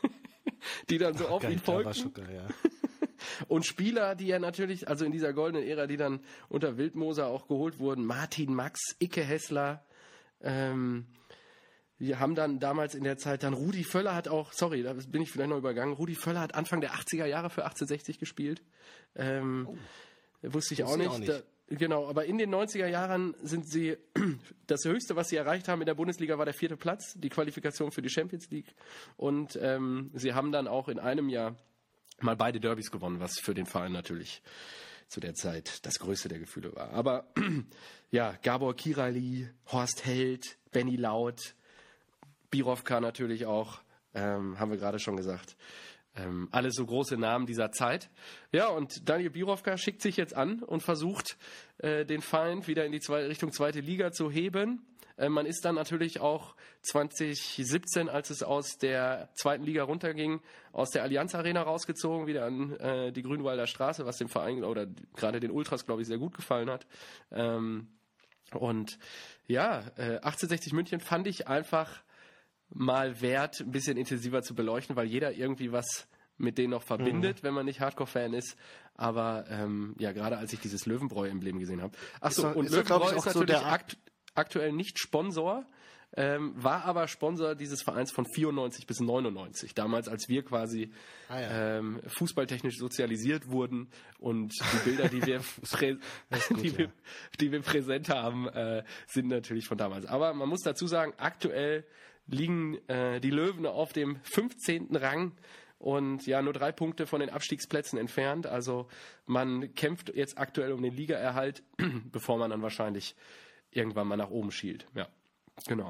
die dann so Ach, auf geil, ihn folgten. Schucker, ja. Und Spieler, die ja natürlich, also in dieser goldenen Ära, die dann unter Wildmoser auch geholt wurden, Martin Max, Icke Hessler, ähm, wir haben dann damals in der Zeit dann Rudi Völler hat auch, sorry, da bin ich vielleicht noch übergangen, Rudi Völler hat Anfang der achtziger Jahre für achtzehnhundertsechzig gespielt. Ähm, oh. Wusste ich auch nicht. Auch nicht. Da, genau, aber in den neunziger Jahren sind sie, das Höchste, was sie erreicht haben in der Bundesliga, war der vierte Platz, die Qualifikation für die Champions League. Und ähm, sie haben dann auch in einem Jahr mal beide Derbys gewonnen, was für den Verein natürlich zu der Zeit das größte der Gefühle war. Aber ja, Gabor Kirali, Horst Held, Benny Laut, Birovka natürlich auch, ähm, haben wir gerade schon gesagt. Ähm, alle so große Namen dieser Zeit. Ja, und Daniel Birovka schickt sich jetzt an und versucht, äh, den Feind wieder in die zwei, Richtung zweite Liga zu heben. Äh, man ist dann natürlich auch zwanzig siebzehn, als es aus der zweiten Liga runterging, aus der Allianz Arena rausgezogen, wieder an äh, die Grünwalder Straße, was dem Verein oder gerade den Ultras, glaube ich, sehr gut gefallen hat. Ähm, und ja, äh, achtzehnhundertsechzig München fand ich einfach mal wert, ein bisschen intensiver zu beleuchten, weil jeder irgendwie was mit denen noch verbindet, mhm. wenn man nicht Hardcore-Fan ist. Aber ähm, ja, gerade als ich dieses Löwenbräu-Emblem gesehen habe. Achso, und Löwenbräu ist, ist natürlich so akt- aktuell nicht Sponsor, ähm, war aber Sponsor dieses Vereins von vierundneunzig bis neunundneunzig. Damals, als wir quasi ah, ja. ähm, fußballtechnisch sozialisiert wurden und die Bilder, die wir, prä- gut, die, ja. wir die wir präsent haben, äh, sind natürlich von damals. Aber man muss dazu sagen, aktuell liegen äh, die Löwen auf dem fünfzehnten Rang und ja nur drei Punkte von den Abstiegsplätzen entfernt. Also man kämpft jetzt aktuell um den Ligaerhalt, bevor man dann wahrscheinlich irgendwann mal nach oben schielt. Ja, genau.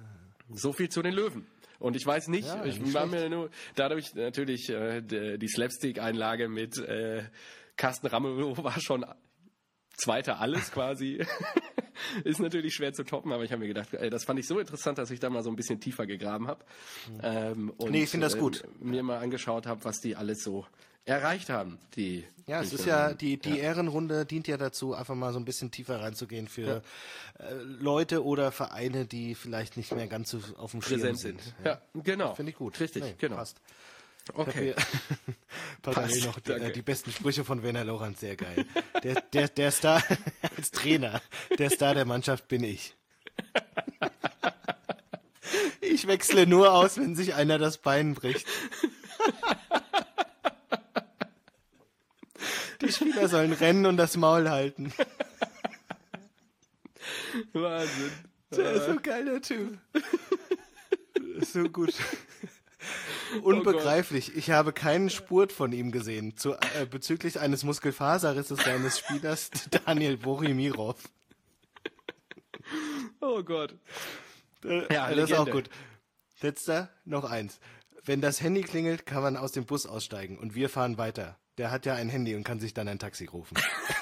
So viel zu den Löwen. Und ich weiß nicht, ja, ich war mir nur dadurch natürlich äh, die, die Slapstick-Einlage mit äh, Carsten Ramelow war schon zweiter alles quasi. ist natürlich schwer zu toppen, aber ich habe mir gedacht, ey, das fand ich so interessant, dass ich da mal so ein bisschen tiefer gegraben habe. Ähm, und Nee, ich finde das gut. Äh, mir mal angeschaut habe, was die alles so erreicht haben. Die Ja, es ist ja, die, die ja. Ehrenrunde dient ja dazu, einfach mal so ein bisschen tiefer reinzugehen für ja. äh, Leute oder Vereine, die vielleicht nicht mehr ganz so auf dem Schirm sind. sind. Ja, ja genau. Finde ich gut. Richtig, nee, genau. Passt. Okay. Parallel noch die, äh, die besten Sprüche von Werner Lorand, sehr geil. Der, der, der Star als Trainer, der Star der Mannschaft bin ich. Ich wechsle nur aus, wenn sich einer das Bein bricht. Die Spieler sollen rennen und das Maul halten. Wahnsinn. Der ist so geil, der Typ. Ist so gut. Unbegreiflich. Ich habe keinen Spurt von ihm gesehen zu, äh, bezüglich eines Muskelfaserrisses seines Spielers Daniel Borimirov. Oh Gott. Äh, ja, das ist auch gut. Letzter, noch eins. Wenn das Handy klingelt, kann man aus dem Bus aussteigen und wir fahren weiter. Der hat ja ein Handy und kann sich dann ein Taxi rufen.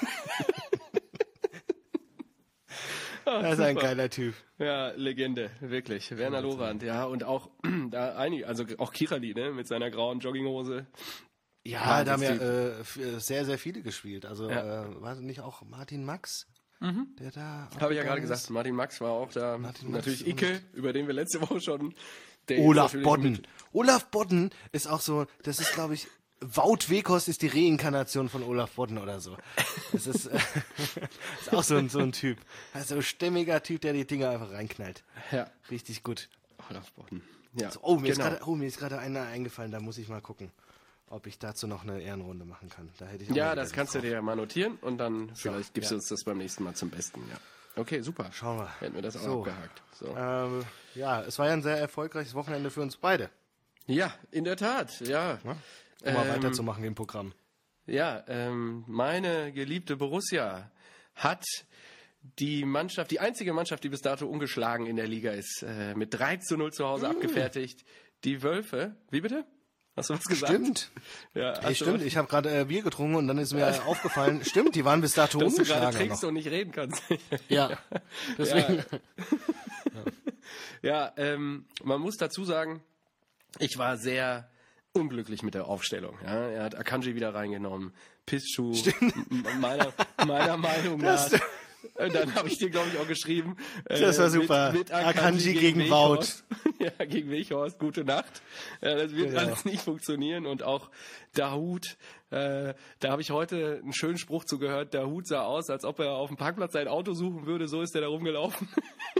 Oh, das ist ein geiler Typ. Ja, Legende, wirklich. Werner Lorand, ja, und auch da einige, also auch Kirali, ne, mit seiner grauen Jogginghose. Ja, ja da haben ja äh, sehr, sehr viele gespielt. Also ja. äh, war nicht auch Martin Max? Mhm. Der da. Habe ich ja gerade gesagt, Martin Max war auch da. Martin Natürlich Icke, über den wir letzte Woche schon. Olaf Bodden. Olaf Bodden ist auch so, das ist, glaube ich, Wout Weghorst ist die Reinkarnation von Olaf Bodden oder so. Das ist, äh, ist auch so ein, so ein Typ. Also ein stämmiger Typ, der die Dinger einfach reinknallt. Ja. Richtig gut. Olaf Bodden. Ja. So, oh, mir genau. ist grade, oh, mir ist gerade einer eingefallen, da muss ich mal gucken, ob ich dazu noch eine Ehrenrunde machen kann. Da hätte ich auch ja, das kannst drauf. du dir ja mal notieren und dann vielleicht gibst ja. du uns das beim nächsten Mal zum Besten. Ja. Okay, super. Schauen wir. Hätten wir das auch so. abgehakt. So. Ähm, ja, es war ja ein sehr erfolgreiches Wochenende für uns beide. Ja, in der Tat, ja. ja? Um mal ähm, weiterzumachen im Programm. Ja, ähm, meine geliebte Borussia hat die Mannschaft, die einzige Mannschaft, die bis dato ungeschlagen in der Liga ist, äh, mit drei zu null zu Hause mm. abgefertigt. Die Wölfe, wie bitte? Hast du was gesagt? Stimmt. Ja, hey, stimmt. Ich habe gerade äh, Bier getrunken und dann ist mir äh, aufgefallen, stimmt, die waren bis dato dass ungeschlagen. Dass du gerade trinkst noch. Und nicht reden kannst. Ja, deswegen. Ja, ja ähm, man muss dazu sagen, ich war sehr unglücklich mit der Aufstellung. Ja, er hat Akanji wieder reingenommen, Piszczek, meiner, meiner Meinung nach. Das, dann habe ich dir, glaube ich, auch geschrieben. Das war äh, super. Mit, mit Akanji, Akanji gegen, gegen Wout. Ja, gegen Weghorst, gute Nacht. Ja, das wird genau. alles nicht funktionieren. Und auch Dahoud, äh, da habe ich heute einen schönen Spruch zugehört. Dahoud sah aus, als ob er auf dem Parkplatz sein Auto suchen würde. So ist er da rumgelaufen.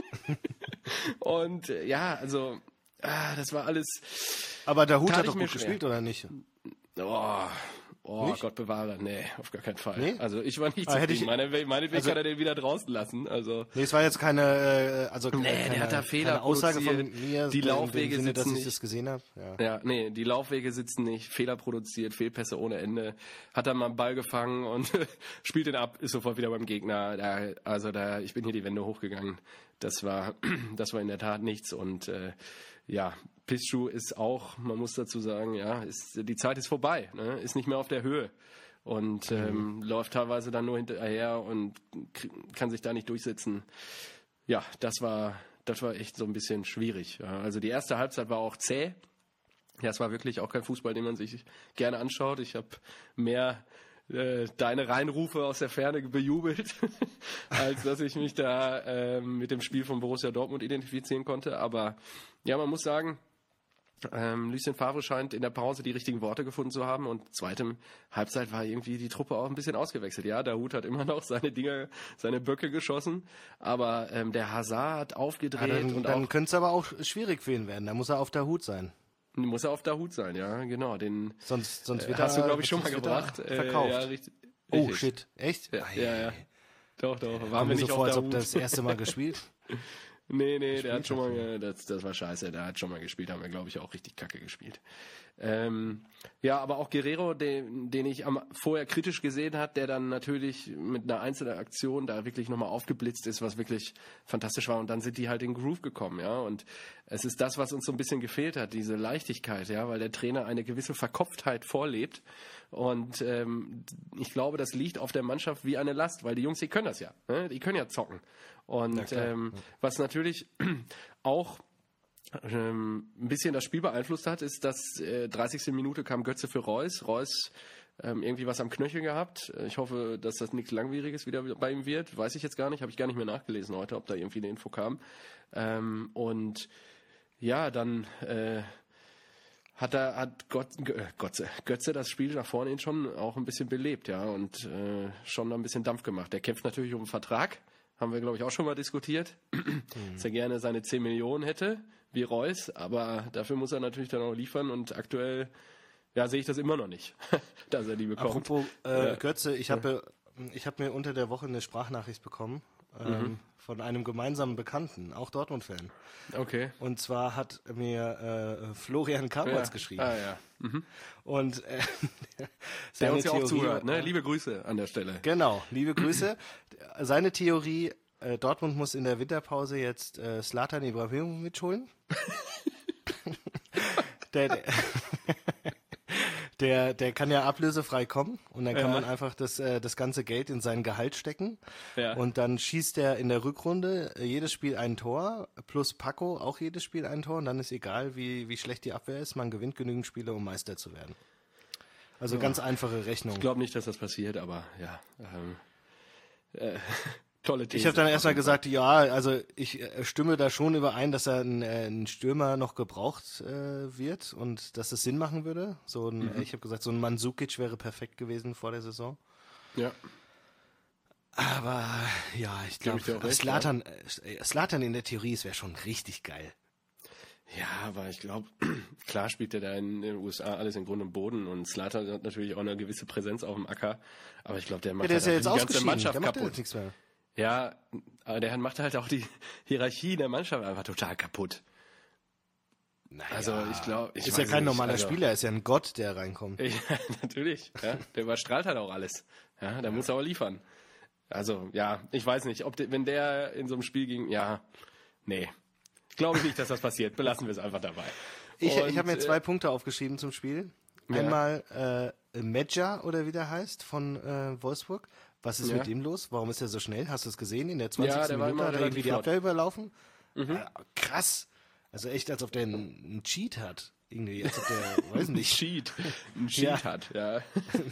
Und äh, ja, also ah, das war alles... Aber Dahoud hat doch gut schwer. gespielt, oder nicht? Oh, oh nicht? Gott bewahre. Nee, auf gar keinen Fall. Nee? Also ich war nicht ah, zufrieden. Ich, Meine, meinetwegen also, kann er den wieder draußen lassen. Also, nee, es war jetzt keine, äh, also nee, keine, der hat da Fehler Aussage von mir, die Laufwege Sinne, sitzen dass nicht. ich das gesehen habe. Ja. ja, nee, die Laufwege sitzen nicht, Fehler produziert, Fehlpässe ohne Ende. Hat dann mal einen Ball gefangen und spielt den ab, ist sofort wieder beim Gegner. Da, also da, ich bin hier die Wände hochgegangen. Das war, das war in der Tat nichts und äh, ja, Piszczek ist auch, man muss dazu sagen, ja, ist, die Zeit ist vorbei, ne? Ist nicht mehr auf der Höhe und ähm, mhm. läuft teilweise dann nur hinterher und kann sich da nicht durchsetzen. Ja, das war, das war echt so ein bisschen schwierig. Ja. Also die erste Halbzeit war auch zäh. Ja, es war wirklich auch kein Fußball, den man sich gerne anschaut. Ich habe mehr äh, deine Reinrufe aus der Ferne bejubelt, als dass ich mich da äh, mit dem Spiel von Borussia Dortmund identifizieren konnte. Aber ja, man muss sagen, Ähm, Lucien Favre scheint in der Pause die richtigen Worte gefunden zu haben und zweitem Halbzeit war irgendwie die Truppe auch ein bisschen ausgewechselt. Ja, Dahoud hat immer noch seine Dinger, seine Böcke geschossen, aber ähm, der Hazard hat aufgedreht. Ja, dann und dann könnte es aber auch schwierig für ihn werden, da muss er auf der Hut sein. Muss er auf der Hut sein, ja, genau. Den sonst, sonst wird äh, hast er, du, glaube ich, schon mal gebracht. Verkauft. Äh, ja, richtig, oh, richtig. shit. Echt? Ja, ja, ja. Doch, doch. Waren wir nicht so vor, als ob das erste Mal gespielt? Nee, nee, der hat schon mal, das, das war scheiße, der hat schon mal gespielt, haben wir, glaube ich, auch richtig kacke gespielt. Ähm, ja, aber auch Guerrero, den, den ich am, vorher kritisch gesehen hat, der dann natürlich mit einer einzelnen Aktion da wirklich nochmal aufgeblitzt ist, was wirklich fantastisch war. Und dann sind die halt in den Groove gekommen, ja. Und es ist das, was uns so ein bisschen gefehlt hat, diese Leichtigkeit, ja, weil der Trainer eine gewisse Verkopftheit vorlebt. Und ähm, ich glaube, das liegt auf der Mannschaft wie eine Last, weil die Jungs, die können das ja, ne? Die können ja zocken. Und ähm, was natürlich auch ähm, ein bisschen das Spiel beeinflusst hat, ist, dass äh, dreißigste Minute kam Götze für Reus. Reus ähm, irgendwie was am Knöchel gehabt. Ich hoffe, dass das nichts Langwieriges wieder bei ihm wird. Weiß ich jetzt gar nicht, habe ich gar nicht mehr nachgelesen heute, ob da irgendwie eine Info kam. Ähm, und ja, dann äh, hat er hat Gott, Götze, Götze das Spiel nach vorne hin schon auch ein bisschen belebt, ja, und äh, schon ein bisschen Dampf gemacht. Der kämpft natürlich um einen Vertrag. Haben wir, glaube ich, auch schon mal diskutiert, mhm. dass er gerne seine zehn Millionen hätte, wie Reus, aber dafür muss er natürlich dann auch liefern und aktuell, ja, sehe ich das immer noch nicht, dass er die bekommt. Apropos äh, ja. Götze, ich habe ich hab mir unter der Woche eine Sprachnachricht bekommen ähm, mhm. von einem gemeinsamen Bekannten, auch Dortmund-Fan. Okay. Und zwar hat mir äh, Florian Karmals ja. geschrieben. Ah, ja. Mhm. Und äh, der uns ja Theorie, auch zuhört, ne? Liebe Grüße an der Stelle. Genau, liebe Grüße. Seine Theorie, äh, Dortmund muss in der Winterpause jetzt äh, Zlatan Ibrahimovic holen. der, der, der, der kann ja ablösefrei kommen und dann kann ja. man einfach das, äh, das ganze Geld in sein Gehalt stecken. Ja. Und dann schießt er in der Rückrunde jedes Spiel ein Tor, plus Paco auch jedes Spiel ein Tor und dann ist egal, wie, wie schlecht die Abwehr ist, man gewinnt genügend Spiele, um Meister zu werden. Also ja. ganz einfache Rechnung. Ich glaube nicht, dass das passiert, aber ja. Ähm, äh, tolle These. Ich habe dann erstmal gesagt, ja, also ich äh, stimme da schon überein, dass er ein, äh, ein Stürmer noch gebraucht äh, wird und dass es Sinn machen würde. So ein, mhm. Ich habe gesagt, so ein Mandzukic wäre perfekt gewesen vor der Saison. Ja. Aber ja, ich glaube, Zlatan, äh, Zlatan in der Theorie, es wäre schon richtig geil. Ja, aber ich glaube, klar spielt er da in den U S A alles in Grund und Boden und Zlatan hat natürlich auch eine gewisse Präsenz auf dem Acker, aber ich glaube, der macht ja, der ist ja jetzt die ganze Mannschaft der macht kaputt. Nichts mehr. Ja, aber der macht halt auch die Hierarchie der Mannschaft einfach total kaputt. Naja, also ich glaube, ich ist ja kein nicht, normaler also, Spieler, ist ja ein Gott, der reinkommt. Ja, natürlich. Ja, der überstrahlt halt auch alles. Ja, der ja. muss auch liefern. Also ja, ich weiß nicht, ob de, wenn der in so einem Spiel ging, ja, nee. Glaube ich nicht, dass das passiert. Belassen wir es einfach dabei. Ich, ich habe mir zwei äh, Punkte aufgeschrieben zum Spiel. Einmal äh, Medja, oder wie der heißt, von äh, Wolfsburg. Was ist ja. mit dem los? Warum ist er so schnell? Hast du es gesehen? In der zwanzigsten Ja, Minute hat er irgendwie die Abwehr überlaufen. Mhm. Äh, krass. Also echt, als ob der einen, einen Cheat hat. Irgendwie, als ob der, weiß nicht. Cheat. Ein Cheat ja. hat, ja.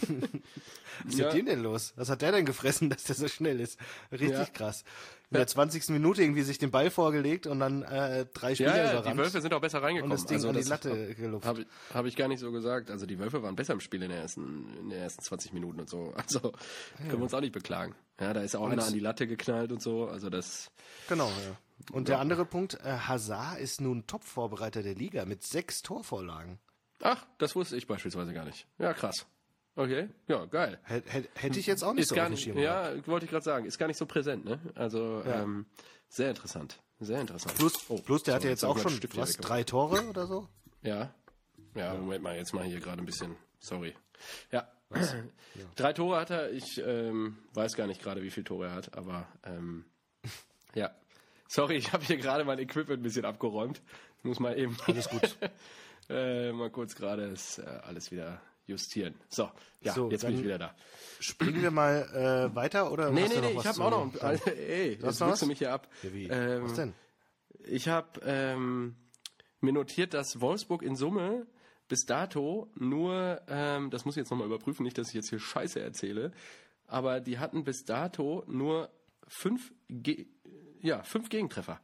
Was ist ja. mit dem denn los? Was hat der denn gefressen, dass der so schnell ist? Richtig ja. krass. In der zwanzigsten Minute irgendwie sich den Ball vorgelegt und dann äh, drei Spieler ja, ja, überrannt. Die Wölfe sind auch besser reingekommen. Und das Ding also an die das Latte gelupft. Habe hab ich gar nicht so gesagt. Also die Wölfe waren besser im Spiel in, der ersten, in den ersten zwanzig Minuten und so. Also ja. können wir uns auch nicht beklagen. Ja, da ist auch und einer an die Latte geknallt und so. Also das. Genau, ja. Und ja. der andere Punkt, äh, Hazard ist nun Top-Vorbereiter der Liga mit sechs Torvorlagen. Ach, das wusste ich beispielsweise gar nicht. Ja, krass. Okay, ja, geil. Hätte hätt ich jetzt auch nicht ist so gar auf dem nicht, Schirm Ja, gehabt. Wollte ich gerade sagen. Ist gar nicht so präsent, ne? Also, ja. ähm, sehr interessant. Sehr interessant. Plus, oh, plus der sorry, hat ja jetzt auch schon, was, drei Tore oder so? Ja. Ja, Moment mal, jetzt mal hier gerade ein bisschen, sorry. Ja. Was? Ja. Drei Tore hat er. Ich ähm, weiß gar nicht gerade, wie viele Tore er hat, aber ähm, ja. Sorry, ich habe hier gerade mein Equipment ein bisschen abgeräumt. Ich muss mal eben. Alles gut. äh, mal kurz gerade das äh, alles wieder justieren. So, ja, so, jetzt bin ich wieder da. Springen wir mal äh, weiter oder? Nee, hast nee, du noch nee, was ich habe auch noch. Also, ey, jetzt willst du mich hier ab. Ja, wie? Ähm, was denn? Ich habe ähm, mir notiert, dass Wolfsburg in Summe bis dato nur, ähm, das muss ich jetzt nochmal überprüfen, nicht, dass ich jetzt hier Scheiße erzähle, aber die hatten bis dato nur fünf, Ge- ja, fünf Gegentreffer.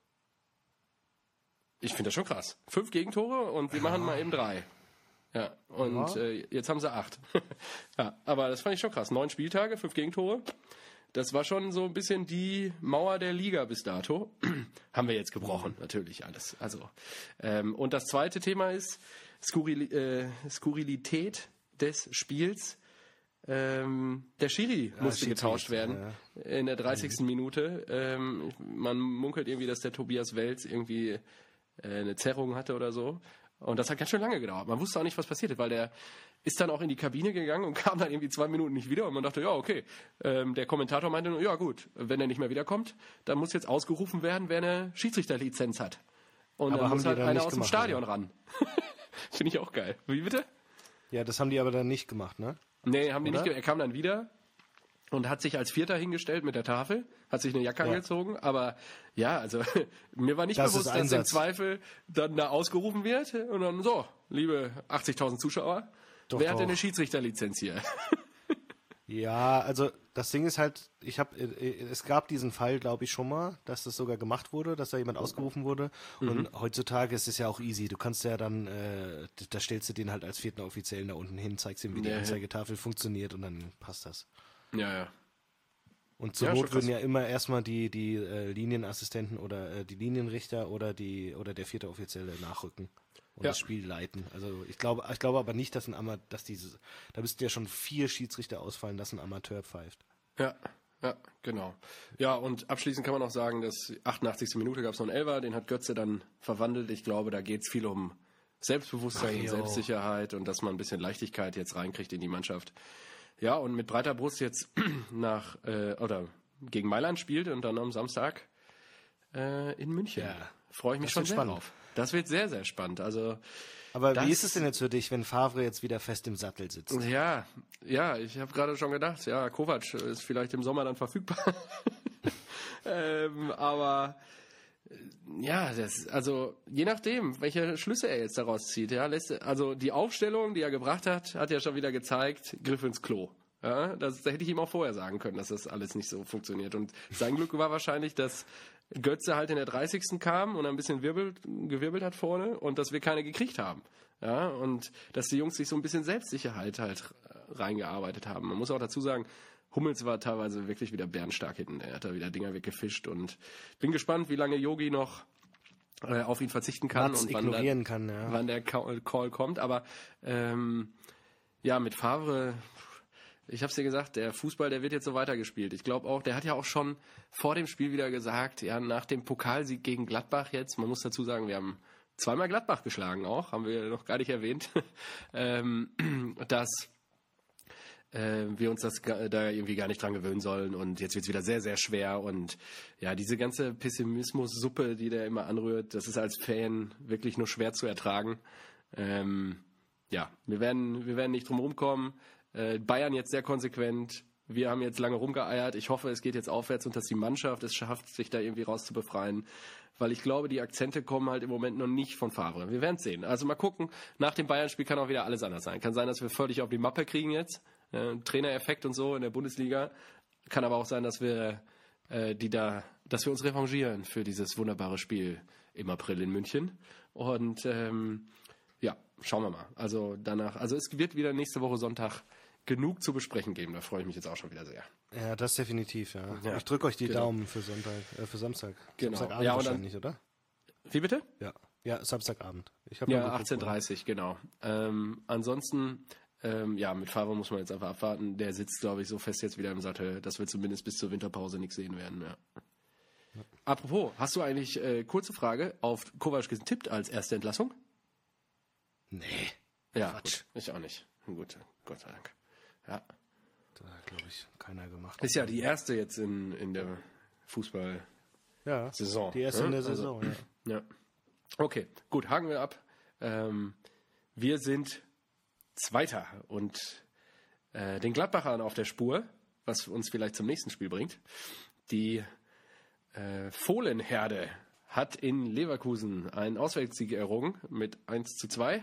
Ich finde das schon krass. Fünf Gegentore und wir machen mal eben drei. Ja, und ja. Äh, jetzt haben sie acht. Ja, aber das fand ich schon krass. Neun Spieltage, fünf Gegentore. Das war schon so ein bisschen die Mauer der Liga bis dato. Haben wir jetzt gebrochen, natürlich alles. Also ähm, und das zweite Thema ist Skurril- äh, Skurrilität des Spiels. Ähm, der Schiri Ja, musste Schiri, getauscht werden ja. in der dreißigsten Minute. Ähm, man munkelt irgendwie, dass der Tobias Welz irgendwie äh, eine Zerrung hatte oder so. Und das hat ganz schön lange gedauert. Man wusste auch nicht, was passiert ist, weil der ist dann auch in die Kabine gegangen und kam dann irgendwie zwei Minuten nicht wieder. Und man dachte, ja, okay. Ähm, der Kommentator meinte nur, ja gut, wenn er nicht mehr wiederkommt, dann muss jetzt ausgerufen werden, wer eine Schiedsrichterlizenz hat. Und Aber dann haben muss die halt dann einer nicht aus dem gemacht, Stadion oder? ran. Finde ich auch geil. Wie bitte? Ja, das haben die aber dann nicht gemacht, ne? Nee, haben die Oder? nicht. ge- Er kam dann wieder und hat sich als Vierter hingestellt mit der Tafel, hat sich eine Jacke Ja. angezogen. Aber ja, also mir war nicht Das bewusst, ist dass im Einsatz. Zweifel dann da ausgerufen wird und dann so, liebe achtzigtausend Zuschauer, Doch, wer hat denn doch. eine Schiedsrichterlizenz hier? Ja, also das Ding ist halt, ich habe, es gab diesen Fall, glaube ich, schon mal, dass das sogar gemacht wurde, dass da jemand ausgerufen wurde. Mhm. Und heutzutage ist es ja auch easy. Du kannst ja dann, äh, da stellst du den halt als vierten Offiziellen da unten hin, zeigst ihm, wie die Ja, ja. Anzeigetafel funktioniert und dann passt das. Ja, ja. Und zur Ja, schon Not würden krass. ja immer erstmal die, die äh, Linienassistenten oder äh, die Linienrichter oder die oder der vierte Offizielle nachrücken und Ja. das Spiel leiten. Also ich glaube, ich glaube aber nicht, dass ein Ama dass diese, da müssten ja schon vier Schiedsrichter ausfallen, dass ein Amateur pfeift. Ja, ja, genau. Ja, und abschließend kann man auch sagen, dass achtundachtzigste Minute gab es noch einen Elfer, den hat Götze dann verwandelt. Ich glaube, da geht es viel um Selbstbewusstsein Ach, und jo. Selbstsicherheit und dass man ein bisschen Leichtigkeit jetzt reinkriegt in die Mannschaft. Ja, und mit breiter Brust jetzt nach, äh, oder gegen Mailand spielt und dann am Samstag äh, in München. Ja, Freue ich mich das schon wird sehr spannend. drauf. Das wird sehr, sehr spannend. Also, Aber Das- wie ist es denn jetzt für dich, wenn Favre jetzt wieder fest im Sattel sitzt? ja, ja, ich habe gerade schon gedacht, ja, Kovac ist vielleicht im Sommer dann verfügbar. ähm, aber äh, ja, das, also je nachdem, welche Schlüsse er jetzt daraus zieht, ja, lässt, er- also die Aufstellung, die er gebracht hat, hat ja schon wieder gezeigt, Griff ins Klo. Ja, das, da hätte ich ihm auch vorher sagen können, dass das alles nicht so funktioniert. Und sein Glück war wahrscheinlich, dass Götze halt in der dreißigsten kam und ein bisschen wirbelt, gewirbelt hat vorne und dass wir keine gekriegt haben. Ja, und dass die Jungs sich so ein bisschen Selbstsicherheit halt reingearbeitet haben. Man muss auch dazu sagen, Hummels war teilweise wirklich wieder bärenstark hinten. Er hat da wieder Dinger weggefischt und bin gespannt, wie lange Yogi noch äh, auf ihn verzichten kann Mats und wann, ignorieren dann, kann, ja. wann der Call Call kommt. Aber ähm, ja, mit Favre, ich habe es dir gesagt, der Fußball, der wird jetzt so weitergespielt. Ich glaube auch, der hat ja auch schon vor dem Spiel wieder gesagt, ja, nach dem Pokalsieg gegen Gladbach jetzt, man muss dazu sagen, wir haben zweimal Gladbach geschlagen auch, haben wir noch gar nicht erwähnt, ähm, dass äh, wir uns das ga- da irgendwie gar nicht dran gewöhnen sollen und jetzt wird es wieder sehr, sehr schwer und ja, diese ganze Pessimismus-Suppe, die der immer anrührt, das ist als Fan wirklich nur schwer zu ertragen. Ähm, ja, wir werden, wir werden nicht drum rumkommen. Äh, Bayern jetzt sehr konsequent. Wir haben jetzt lange rumgeeiert. Ich hoffe, es geht jetzt aufwärts und dass die Mannschaft es schafft, sich da irgendwie rauszubefreien. Weil ich glaube, die Akzente kommen halt im Moment noch nicht von Favre. Wir werden es sehen. Also mal gucken. Nach dem Bayern-Spiel kann auch wieder alles anders sein. Kann sein, dass wir völlig auf die Mappe kriegen jetzt. Äh, Trainereffekt und so in der Bundesliga. Kann aber auch sein, dass wir äh, die da, dass wir uns revanchieren für dieses wunderbare Spiel im April in München. Und ähm, ja, schauen wir mal. Also danach, also es wird wieder nächste Woche Sonntag genug zu besprechen geben. Da freue ich mich jetzt auch schon wieder sehr. Ja, das definitiv, ja. Ja, Ich drücke euch die genau. Daumen für Sonntag, äh, für Samstag. Genau. Samstagabend Ja, und dann- wahrscheinlich, oder? Wie bitte? Ja. Ja, Samstagabend. Ich hab Ja, noch geguckt, achtzehn Uhr dreißig, genau. Ähm, ansonsten, ähm, ja, mit Favre muss man jetzt einfach abwarten. Der sitzt, glaube ich, so fest jetzt wieder im Sattel, dass wir zumindest bis zur Winterpause nichts sehen werden. Ja. Apropos, hast du eigentlich, äh, kurze Frage, auf Kovac getippt als erste Entlassung? Nee, Ja, Quatsch. gut, ich auch nicht. Gut, Gott sei Dank. Ja. da hat, glaube ich, keiner gemacht. Ist ja die erste jetzt in, in der Fußball. Ja, Saison, die erste ne? in der Also- Saison, ja. Ja. Okay, gut, haken wir ab. Ähm, wir sind Zweiter und äh, den Gladbachern auf der Spur, was uns vielleicht zum nächsten Spiel bringt. Die äh, Fohlenherde hat in Leverkusen einen Auswärtssieg errungen mit eins zu zwei.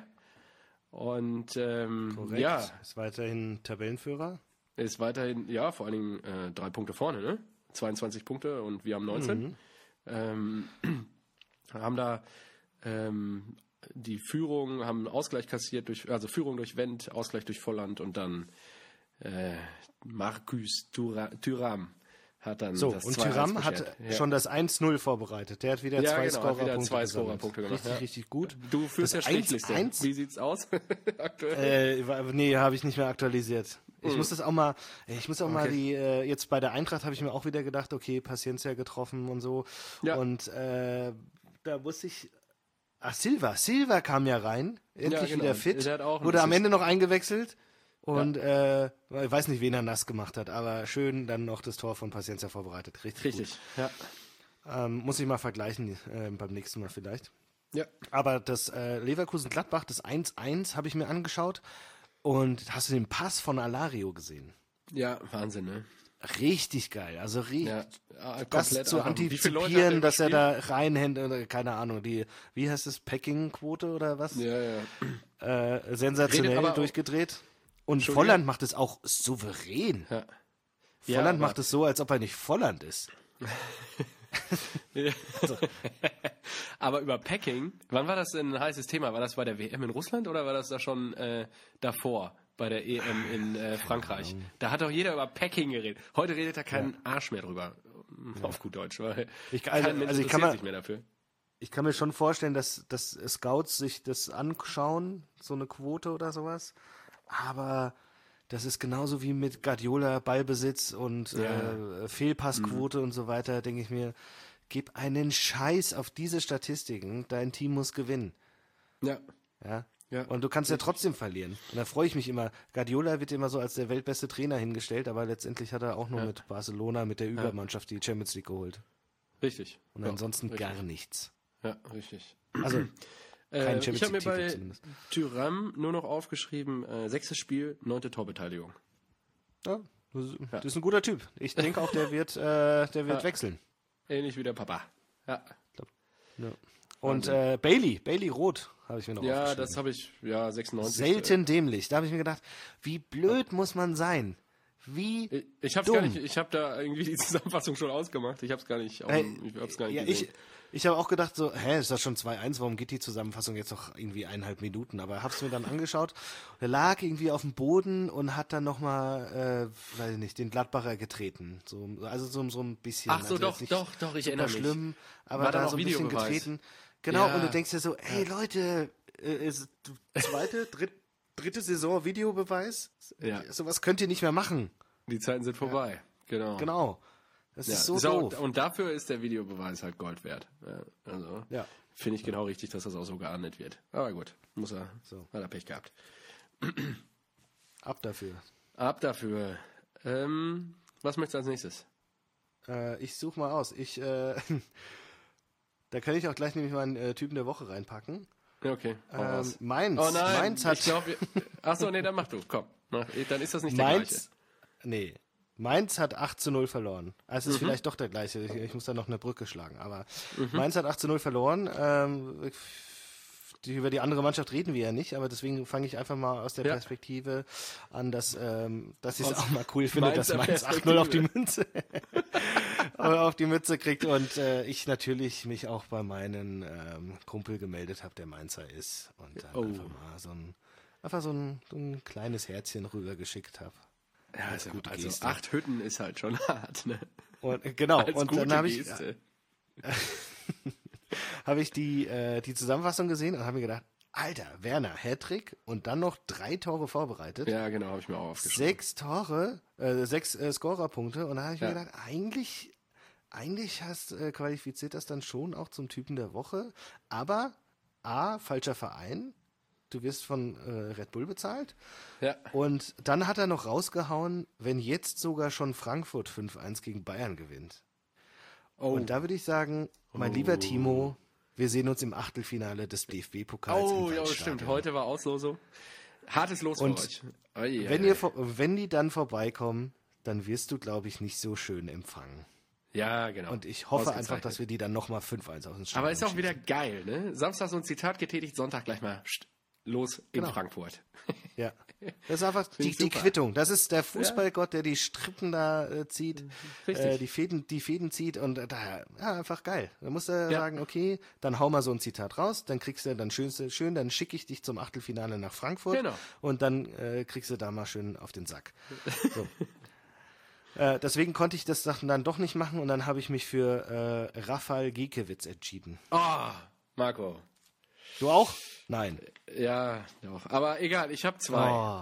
Und ähm, Korrekt. ja, Ist weiterhin Tabellenführer. ist weiterhin, ja, vor allen Dingen äh, drei Punkte vorne, ne? zweiundzwanzig Punkte und wir haben neunzehn. Ähm, haben da ähm, die Führung, haben einen Ausgleich kassiert, durch, also Führung durch Wendt, Ausgleich durch Volland und dann äh, Marcus Thura- Thuram hat dann So, das und zwei eins Tyram hat beschert. Ja. schon das eins null vorbereitet. Der hat wieder Ja, zwei genau, hat wieder Scorerpunkte zwei gesammelt. Scorerpunkte gemacht, Richtig, ja. richtig gut. Du führst Das ja Strichliste. eins eins Wie sieht's aus aktuell? Äh, wa- nee, habe ich nicht mehr aktualisiert. Ich muss das auch mal, ich muss auch mal Okay. die, äh, jetzt bei der Eintracht habe ich mir auch wieder gedacht, okay, Paciencia getroffen und so. Ja. Und äh, da wusste ich, ach, Silva, Silva kam ja rein, endlich genau. wieder fit, Der hat auch einen wurde am Assist. Ende noch eingewechselt und äh, ich weiß nicht, wen er nass gemacht hat, aber schön dann noch das Tor von Paciencia vorbereitet. Richtig, Richtig, ja. gut. Ähm, muss ich mal vergleichen äh, beim nächsten Mal vielleicht. Ja. Aber das äh, Leverkusen-Gladbach, das eins eins, habe ich mir angeschaut. Und hast du den Pass von Alario gesehen? Ja, Wahnsinn, ne? Richtig geil. Also ri- Ja, äh, das komplett zu einfach. Wie viele Leute hat antizipieren, der dass er überspielt? da reinhängt oder keine Ahnung, die, wie heißt das, Packing-Quote oder was? Ja, ja. Äh, sensationell Redet aber auch- durchgedreht. Und Entschuldigung. Volland macht es auch souverän. ja. Volland aber- macht es so, als ob er nicht Volland ist. Aber über Packing, wann war das denn ein heißes Thema? War das bei der W M in Russland oder war das da schon äh, davor bei der E M in äh, Frankreich? Da hat doch jeder über Packing geredet. Heute redet da kein Arsch mehr drüber. Auf gut Deutsch, weil Ich- also- kein Mensch also ich kann interessiert mal- sich mehr dafür. Ich kann mir schon vorstellen, dass, dass Scouts sich das anschauen, so eine Quote oder sowas. Aber das ist genauso wie mit Guardiola, Ballbesitz und Ja. äh, Fehlpassquote und so weiter, denke ich mir, gib einen Scheiß auf diese Statistiken, dein Team muss gewinnen. Ja. Ja? Ja. Und du kannst ja trotzdem verlieren. Und da freue ich mich immer. Guardiola wird immer so als der weltbeste Trainer hingestellt, aber letztendlich hat er auch nur Ja. mit Barcelona, mit der Übermannschaft die Champions League geholt. Richtig. Und ja, ansonsten richtig. gar nichts. Ja, richtig. Also, Äh, kein ich Champions habe mir League-Titel bei zumindest. Thuram nur noch aufgeschrieben, äh, sechstes Spiel, neunte Torbeteiligung. Ja, das ist- das ist ein guter Typ. Ich denke auch, der wird, äh, der wird Ja. wechseln. Ähnlich wie der Papa. Ja, Ja. Und äh, Bailey, Bailey Roth, habe ich mir noch ja aufgeschrieben. das habe ich, ja, sechsundneunzig. Selten dämlich. Da habe ich mir gedacht, wie blöd muss man sein? Wie Ich, ich habe dumm. gar nicht, ich habe da irgendwie die Zusammenfassung schon ausgemacht. Ich habe es gar nicht, auf, Hey, dem- ich hab's gar nicht ja, gesehen. ich, ich habe auch gedacht so, hä, ist das schon zwei eins, warum geht die Zusammenfassung jetzt noch irgendwie eineinhalb Minuten? Aber hab's mir dann angeschaut. Er lag irgendwie auf dem Boden und hat dann nochmal, äh, weiß ich nicht, den Gladbacher getreten. So, also so, so ein bisschen. Ach so, also doch, jetzt nicht doch, doch, ich super erinnere mich. schlimm, aber War da da noch so ein bisschen Videobeweis? getreten. Genau, Ja. und du denkst dir so, ey Leute, äh, ist zweite, dritt, dritte Saison Videobeweis? Ja. Sowas könnt ihr nicht mehr machen. Die Zeiten sind vorbei. Genau. Genau. Das Ja, ist so ist auch- doof. Und dafür ist der Videobeweis halt Gold wert. Ja, also Ja. finde ich genau richtig, dass das auch so geahndet wird. Aber gut, muss er, So. hat er Pech gehabt. Ab dafür. Ab dafür. Ähm, was möchtest du als nächstes? Äh, ich suche mal aus. Ich, äh, da kann ich auch gleich nämlich meinen äh, Typen der Woche reinpacken. Ja, okay. hau Ähm, raus. Mainz. Oh nein, Mainz hat. ich glaube, achso, nee, dann mach du, komm. Mach, dann ist das nicht der gleiche. Mainz. Nee. Mainz hat acht zu null verloren. Also Mhm. ist vielleicht doch der gleiche. Ich, ich muss da noch eine Brücke schlagen. Aber Mainz hat acht zu null verloren. Ähm, die, über die andere Mannschaft reden wir ja nicht, aber deswegen fange ich einfach mal aus der Ja. Perspektive an, dass, ähm, dass ich es Aus auch mal cool finde, dass Mainzer Mainz acht null auf die Münze auf die Mütze kriegt und äh, ich natürlich mich auch bei meinen ähm, Kumpel gemeldet habe, der Mainzer ist und dann Oh. einfach mal so ein einfach so ein, so ein kleines Herzchen rübergeschickt habe. Ja, Als also, gute also Geste. acht Hütten ist halt schon hart, ne? Und, äh, genau, Als und gute dann habe ich, Geste. hab ich die, äh, die Zusammenfassung gesehen und habe mir gedacht, Alter, Werner, Hattrick und dann noch drei Tore vorbereitet. Ja, genau, habe ich mir auch aufgeschrieben. Sechs Tore, äh, sechs äh, Scorerpunkte und da habe ich Ja. mir gedacht, eigentlich, eigentlich hast äh, qualifiziert das dann schon auch zum Typen der Woche, aber A, falscher Verein, du wirst von äh, Red Bull bezahlt Ja. und dann hat er noch rausgehauen, wenn jetzt sogar schon Frankfurt fünf eins gegen Bayern gewinnt. Oh, Und da würde ich sagen, mein lieber Timo, wir sehen uns im Achtelfinale des D F B-Pokals oh im ja, Waldstadion. stimmt. Heute war Auslosung. Hartes Los Und für euch. Oi, Wenn, oi, ihr, vor- wenn die dann vorbeikommen, dann wirst du, glaube ich, nicht so schön empfangen. Ja, genau. Und ich hoffe einfach, Ausgezeichnet. dass wir die dann nochmal fünf eins aus dem Stadion Aber ist auch schießen. wieder geil, ne? Samstag so ein Zitat getätigt, Sonntag gleich mal pst, los in Genau. Frankfurt. Ja. Das ist einfach die, ich die super. Quittung. Das ist der Fußballgott, der die Strippen da äh, zieht, Richtig. äh, die, Fäden, die Fäden zieht und äh, da, ja, einfach geil. Da musst du Ja. sagen, okay, dann hau mal so ein Zitat raus, dann kriegst du dann schönste, schön, dann schicke ich dich zum Achtelfinale nach Frankfurt Genau. und dann äh, kriegst du da mal schön auf den Sack. So. äh, deswegen konnte ich das Sachen dann doch nicht machen und dann habe ich mich für äh, Rafael Giekewitz entschieden. Oh, Marco. Du auch? Nein. Ja, doch. Aber egal, ich habe zwei. Oh.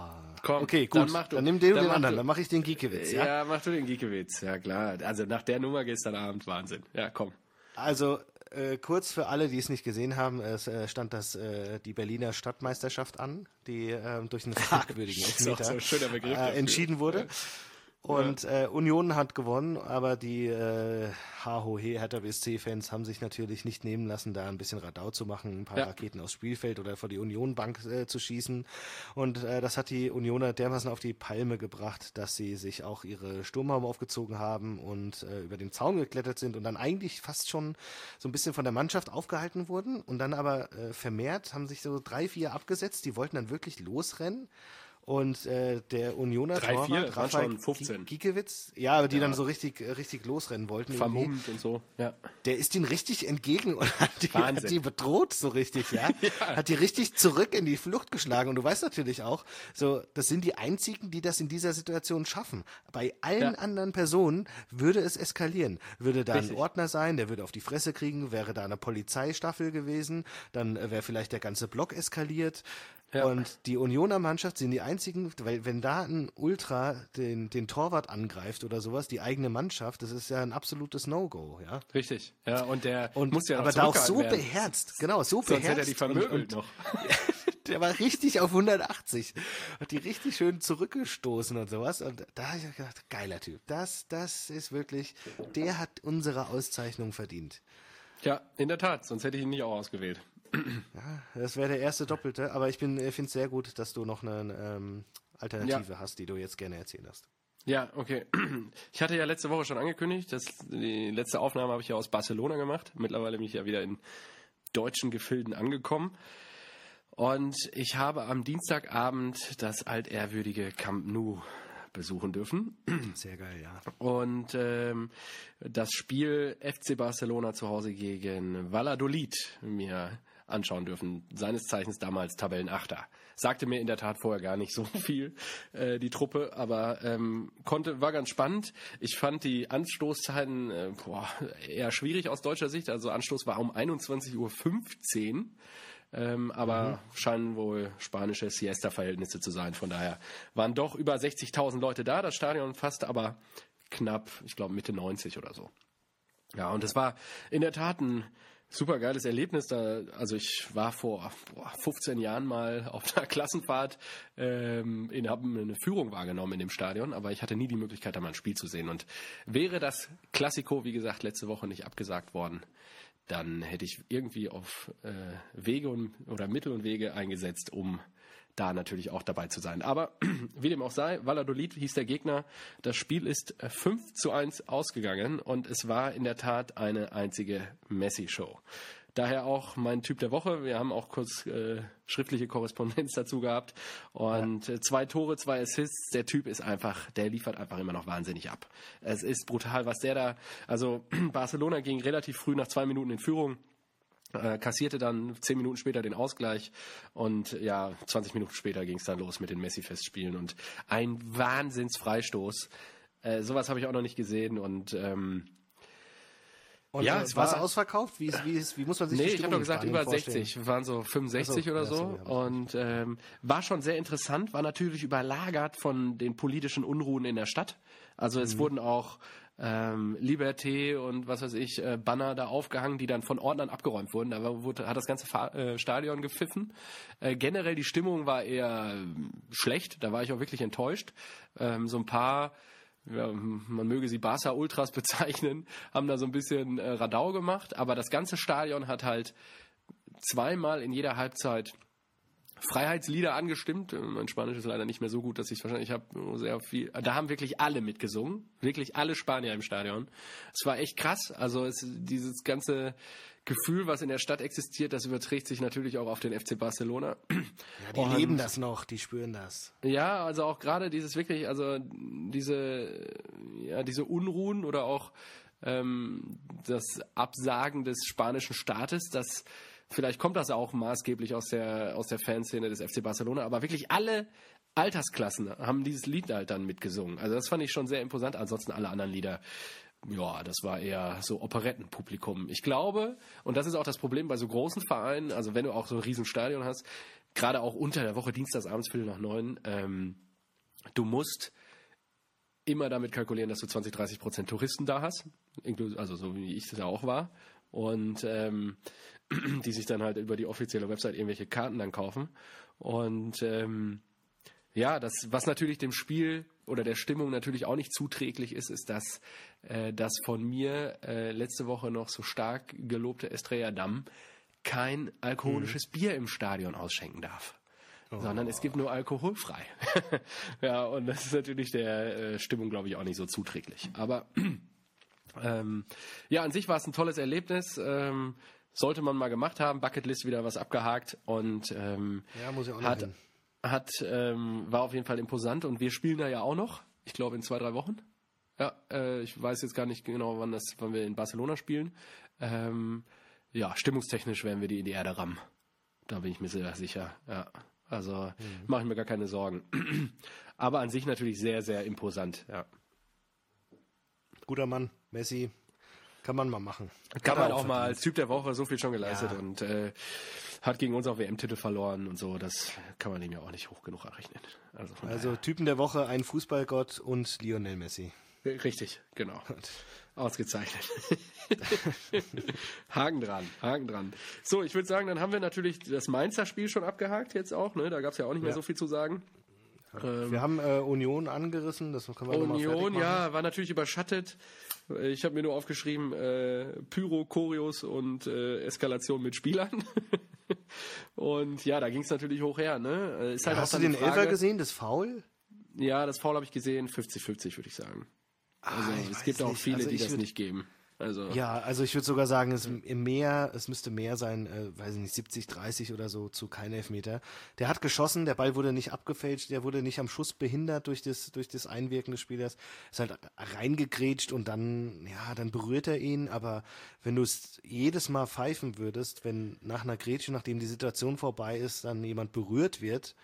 Komm, okay, gut. Dann, mach du, dann nimm den dann den mach anderen, du, dann mache ich den Giekewitz. Ja? ja, mach du den Giekewitz. Ja, klar. Also nach der Nummer gestern Abend, Wahnsinn. Ja, komm. Also äh, kurz für alle, die es nicht gesehen haben, es äh, stand das äh, die Berliner Stadtmeisterschaft an, die äh, durch einen fragwürdigen Elfmeter so ein schöner Begriff äh, entschieden wurde. Ja. Und äh, Union hat gewonnen, aber die äh, H O H Hertha B S C-Fans haben sich natürlich nicht nehmen lassen, da ein bisschen Radau zu machen, ein paar Ja. Raketen aufs Spielfeld oder vor die Union-Bank äh, zu schießen. Und äh, das hat die Unioner dermaßen auf die Palme gebracht, dass sie sich auch ihre Sturmhaube aufgezogen haben und äh, über den Zaun geklettert sind und dann eigentlich fast schon so ein bisschen von der Mannschaft aufgehalten wurden. Und dann aber äh, vermehrt haben sich so drei, vier abgesetzt, die wollten dann wirklich losrennen. Und äh, der Unioner Drei, vier, Torwart, waren Rafael schon fünfzehn. Giekewitz, ja, aber die Ja. dann so richtig, äh, richtig losrennen wollten. irgendwie. Vermummt und so. Ja. Der ist ihnen richtig entgegen und hat die, Wahnsinn. hat die bedroht so richtig, ja? Ja. Hat die richtig zurück in die Flucht geschlagen. Und du weißt natürlich auch, so, das sind die einzigen, die das in dieser Situation schaffen. Bei allen Ja. anderen Personen würde es eskalieren. Würde da Richtig. ein Ordner sein, der würde auf die Fresse kriegen, wäre da eine Polizeistaffel gewesen, dann äh, wäre vielleicht der ganze Block eskaliert. Ja. Und die Unioner Mannschaft sind die einzigen, weil wenn da ein Ultra den, den Torwart angreift oder sowas, die eigene Mannschaft, das ist ja ein absolutes No-Go, ja. Richtig. Ja, und der Und, muss ja noch aber da auch zurückgehalten so werden. beherzt, genau, so Sonst beherzt. hätte er die vermöbelt und, und noch. Der war richtig auf hundertachtzig. Hat die richtig schön zurückgestoßen und sowas. Und da habe ich gedacht, geiler Typ. Das, das ist wirklich, der hat unsere Auszeichnung verdient. Ja, in der Tat. Sonst hätte ich ihn nicht auch ausgewählt. Ja, das wäre der erste Doppelte. Aber ich bin, finde es sehr gut, dass du noch eine ähm, Alternative Ja. hast, die du jetzt gerne erzählen hast. Ja, okay. Ich hatte ja letzte Woche schon angekündigt, dass die letzte Aufnahme habe ich ja aus Barcelona gemacht. Mittlerweile bin ich ja wieder in deutschen Gefilden angekommen. Und ich habe am Dienstagabend das altehrwürdige Camp Nou besuchen dürfen. Sehr geil, ja. Und ähm, das Spiel F C Barcelona zu Hause gegen Valladolid mir anschauen dürfen. Seines Zeichens damals Tabellenachter. Sagte mir in der Tat vorher gar nicht so viel, äh, die Truppe, aber ähm, konnte, war ganz spannend. Ich fand die Anstoßzeiten äh, boah, eher schwierig aus deutscher Sicht. Also Anstoß war um einundzwanzig Uhr fünfzehn. Ähm, aber mhm. scheinen wohl spanische Siesta-Verhältnisse zu sein. Von daher waren doch über sechzigtausend Leute da. Das Stadion fast aber knapp, ich glaube Mitte neunzig oder so. Ja, und es war in der Tat ein super geiles Erlebnis. Da, also ich war vor boah, fünfzehn Jahren mal auf einer Klassenfahrt, ähm, in, habe eine Führung wahrgenommen in dem Stadion, aber ich hatte nie die Möglichkeit, da mal ein Spiel zu sehen. Und wäre das Klassiko, wie gesagt, letzte Woche nicht abgesagt worden, dann hätte ich irgendwie auf äh, Wege und, oder Mittel und Wege eingesetzt, um da natürlich auch dabei zu sein. Aber wie dem auch sei, Valladolid hieß der Gegner. Das Spiel ist fünf zu eins ausgegangen und es war in der Tat eine einzige Messi-Show. Daher auch mein Typ der Woche. Wir haben auch kurz äh, schriftliche Korrespondenz dazu gehabt. Und äh, zwei Tore, zwei Assists. Der Typ ist einfach, der liefert einfach immer noch wahnsinnig ab. Es ist brutal, was der da, also Barcelona ging relativ früh nach zwei Minuten in Führung. Äh, kassierte dann zehn Minuten später den Ausgleich und ja, zwanzig Minuten später ging es dann los mit den Messi-Festspielen und ein Wahnsinnsfreistoß. Äh, sowas habe ich auch noch nicht gesehen und ähm, Und ja, äh, es war es war ausverkauft? Wie, ist, wie, ist, wie muss man sich Nee, die ich habe Stimmung doch in gesagt Spanien über vorstellen? sechzig, waren so fünfundsechzig Ach so, oder ja, so. sorry, hab ich Und ähm, war schon sehr interessant, war natürlich überlagert von den politischen Unruhen in der Stadt. Also es Mhm. wurden auch ähm, Liberté und was weiß ich, äh, Banner da aufgehangen, die dann von Ordnern abgeräumt wurden. Da war- wurde, hat das ganze Fa- äh, Stadion gepfiffen. Äh, generell die Stimmung war eher ähm, schlecht, da war ich auch wirklich enttäuscht. Ähm, so ein paar, ja, man möge sie Barca-Ultras bezeichnen, haben da so ein bisschen äh, Radau gemacht, aber das ganze Stadion hat halt zweimal in jeder Halbzeit Freiheitslieder angestimmt. Mein Spanisch ist leider nicht mehr so gut, dass ich es wahrscheinlich habe sehr viel. Da haben wirklich alle mitgesungen, wirklich alle Spanier im Stadion. Es war echt krass. Also es, dieses ganze Gefühl, was in der Stadt existiert, das überträgt sich natürlich auch auf den F C Barcelona. Ja, die Und- leben das noch, die spüren das. Ja, also auch gerade dieses wirklich, also diese, ja, diese Unruhen oder auch ähm, das Absagen des spanischen Staates, das vielleicht kommt das auch maßgeblich aus der aus der Fanszene des F C Barcelona, aber wirklich alle Altersklassen haben dieses Lied halt dann mitgesungen. Also das fand ich schon sehr imposant. Ansonsten alle anderen Lieder, ja, das war eher so Operettenpublikum. Ich glaube, und das ist auch das Problem bei so großen Vereinen, also wenn du auch so ein Riesenstadion hast, gerade auch unter der Woche, dienstagsabends, Viertel nach neun, ähm, du musst immer damit kalkulieren, dass du zwanzig, dreißig Prozent Touristen da hast, also so wie ich das ja auch war, und ähm, die sich dann halt über die offizielle Website irgendwelche Karten dann kaufen. Und ähm, ja, das, was natürlich dem Spiel oder der Stimmung natürlich auch nicht zuträglich ist, ist, dass äh, das von mir äh, letzte Woche noch so stark gelobte Estrella Damm kein alkoholisches hm. Bier im Stadion ausschenken darf. Oh. Sondern es gibt nur alkoholfrei. Ja, und das ist natürlich der äh, Stimmung, glaube ich, auch nicht so zuträglich. Aber ähm, ja, an sich war es ein tolles Erlebnis. Ähm, sollte man mal gemacht haben. Bucketlist wieder was abgehakt. Und ähm, ja, muss ich auch noch hat, hin. hat ähm, war auf jeden Fall imposant. Und wir spielen da ja auch noch. Ich glaube in zwei, drei Wochen. Ja, äh, ich weiß jetzt gar nicht genau, wann, das, wann wir in Barcelona spielen. Ähm, ja, stimmungstechnisch werden wir die in die Erde rammen. Da bin ich mir sehr sicher. Ja. Also mhm. mache ich mir gar keine Sorgen. Aber an sich natürlich sehr, sehr imposant. Ja. Guter Mann, Messi. Kann man mal machen. Kann, kann man auch verdient. Mal als Typ der Woche so viel schon geleistet ja. und äh, hat gegen uns auch W M-Titel verloren und so. Das kann man ihm ja auch nicht hoch genug errechnen. Also, also Typen der Woche, ein Fußballgott und Lionel Messi. Richtig, genau. Ausgezeichnet. Haken dran, Haken dran. So, ich würde sagen, dann haben wir natürlich das Mainzer Spiel schon abgehakt jetzt auch. Ne? Da gab es ja auch nicht mehr ja. so viel zu sagen. Ähm, wir haben äh, Union angerissen, das können wir nochmal fertig machen. Union, ja, war natürlich überschattet. Ich habe mir nur aufgeschrieben, äh, Pyro, Choreos und äh, Eskalation mit Spielern. Und ja, da ging es natürlich hoch her. Ne? Ist halt ja, hast du den Frage, Elfer gesehen, das Foul? Ja, das Foul habe ich gesehen, fünfzig fünfzig würde ich sagen. Also ah, es gibt auch nicht. viele, also die das würd, nicht geben. Also ja, also ich würde sogar sagen, es mehr, es müsste mehr sein, äh, weiß ich nicht, siebzig dreißig oder so, zu kein Elfmeter. Der hat geschossen, der Ball wurde nicht abgefälscht, der wurde nicht am Schuss behindert durch das, durch das Einwirken des Spielers. Ist halt reingegrätscht und dann, ja, dann berührt er ihn, aber wenn du es jedes Mal pfeifen würdest, wenn nach einer Grätsche, nachdem die Situation vorbei ist, dann jemand berührt wird,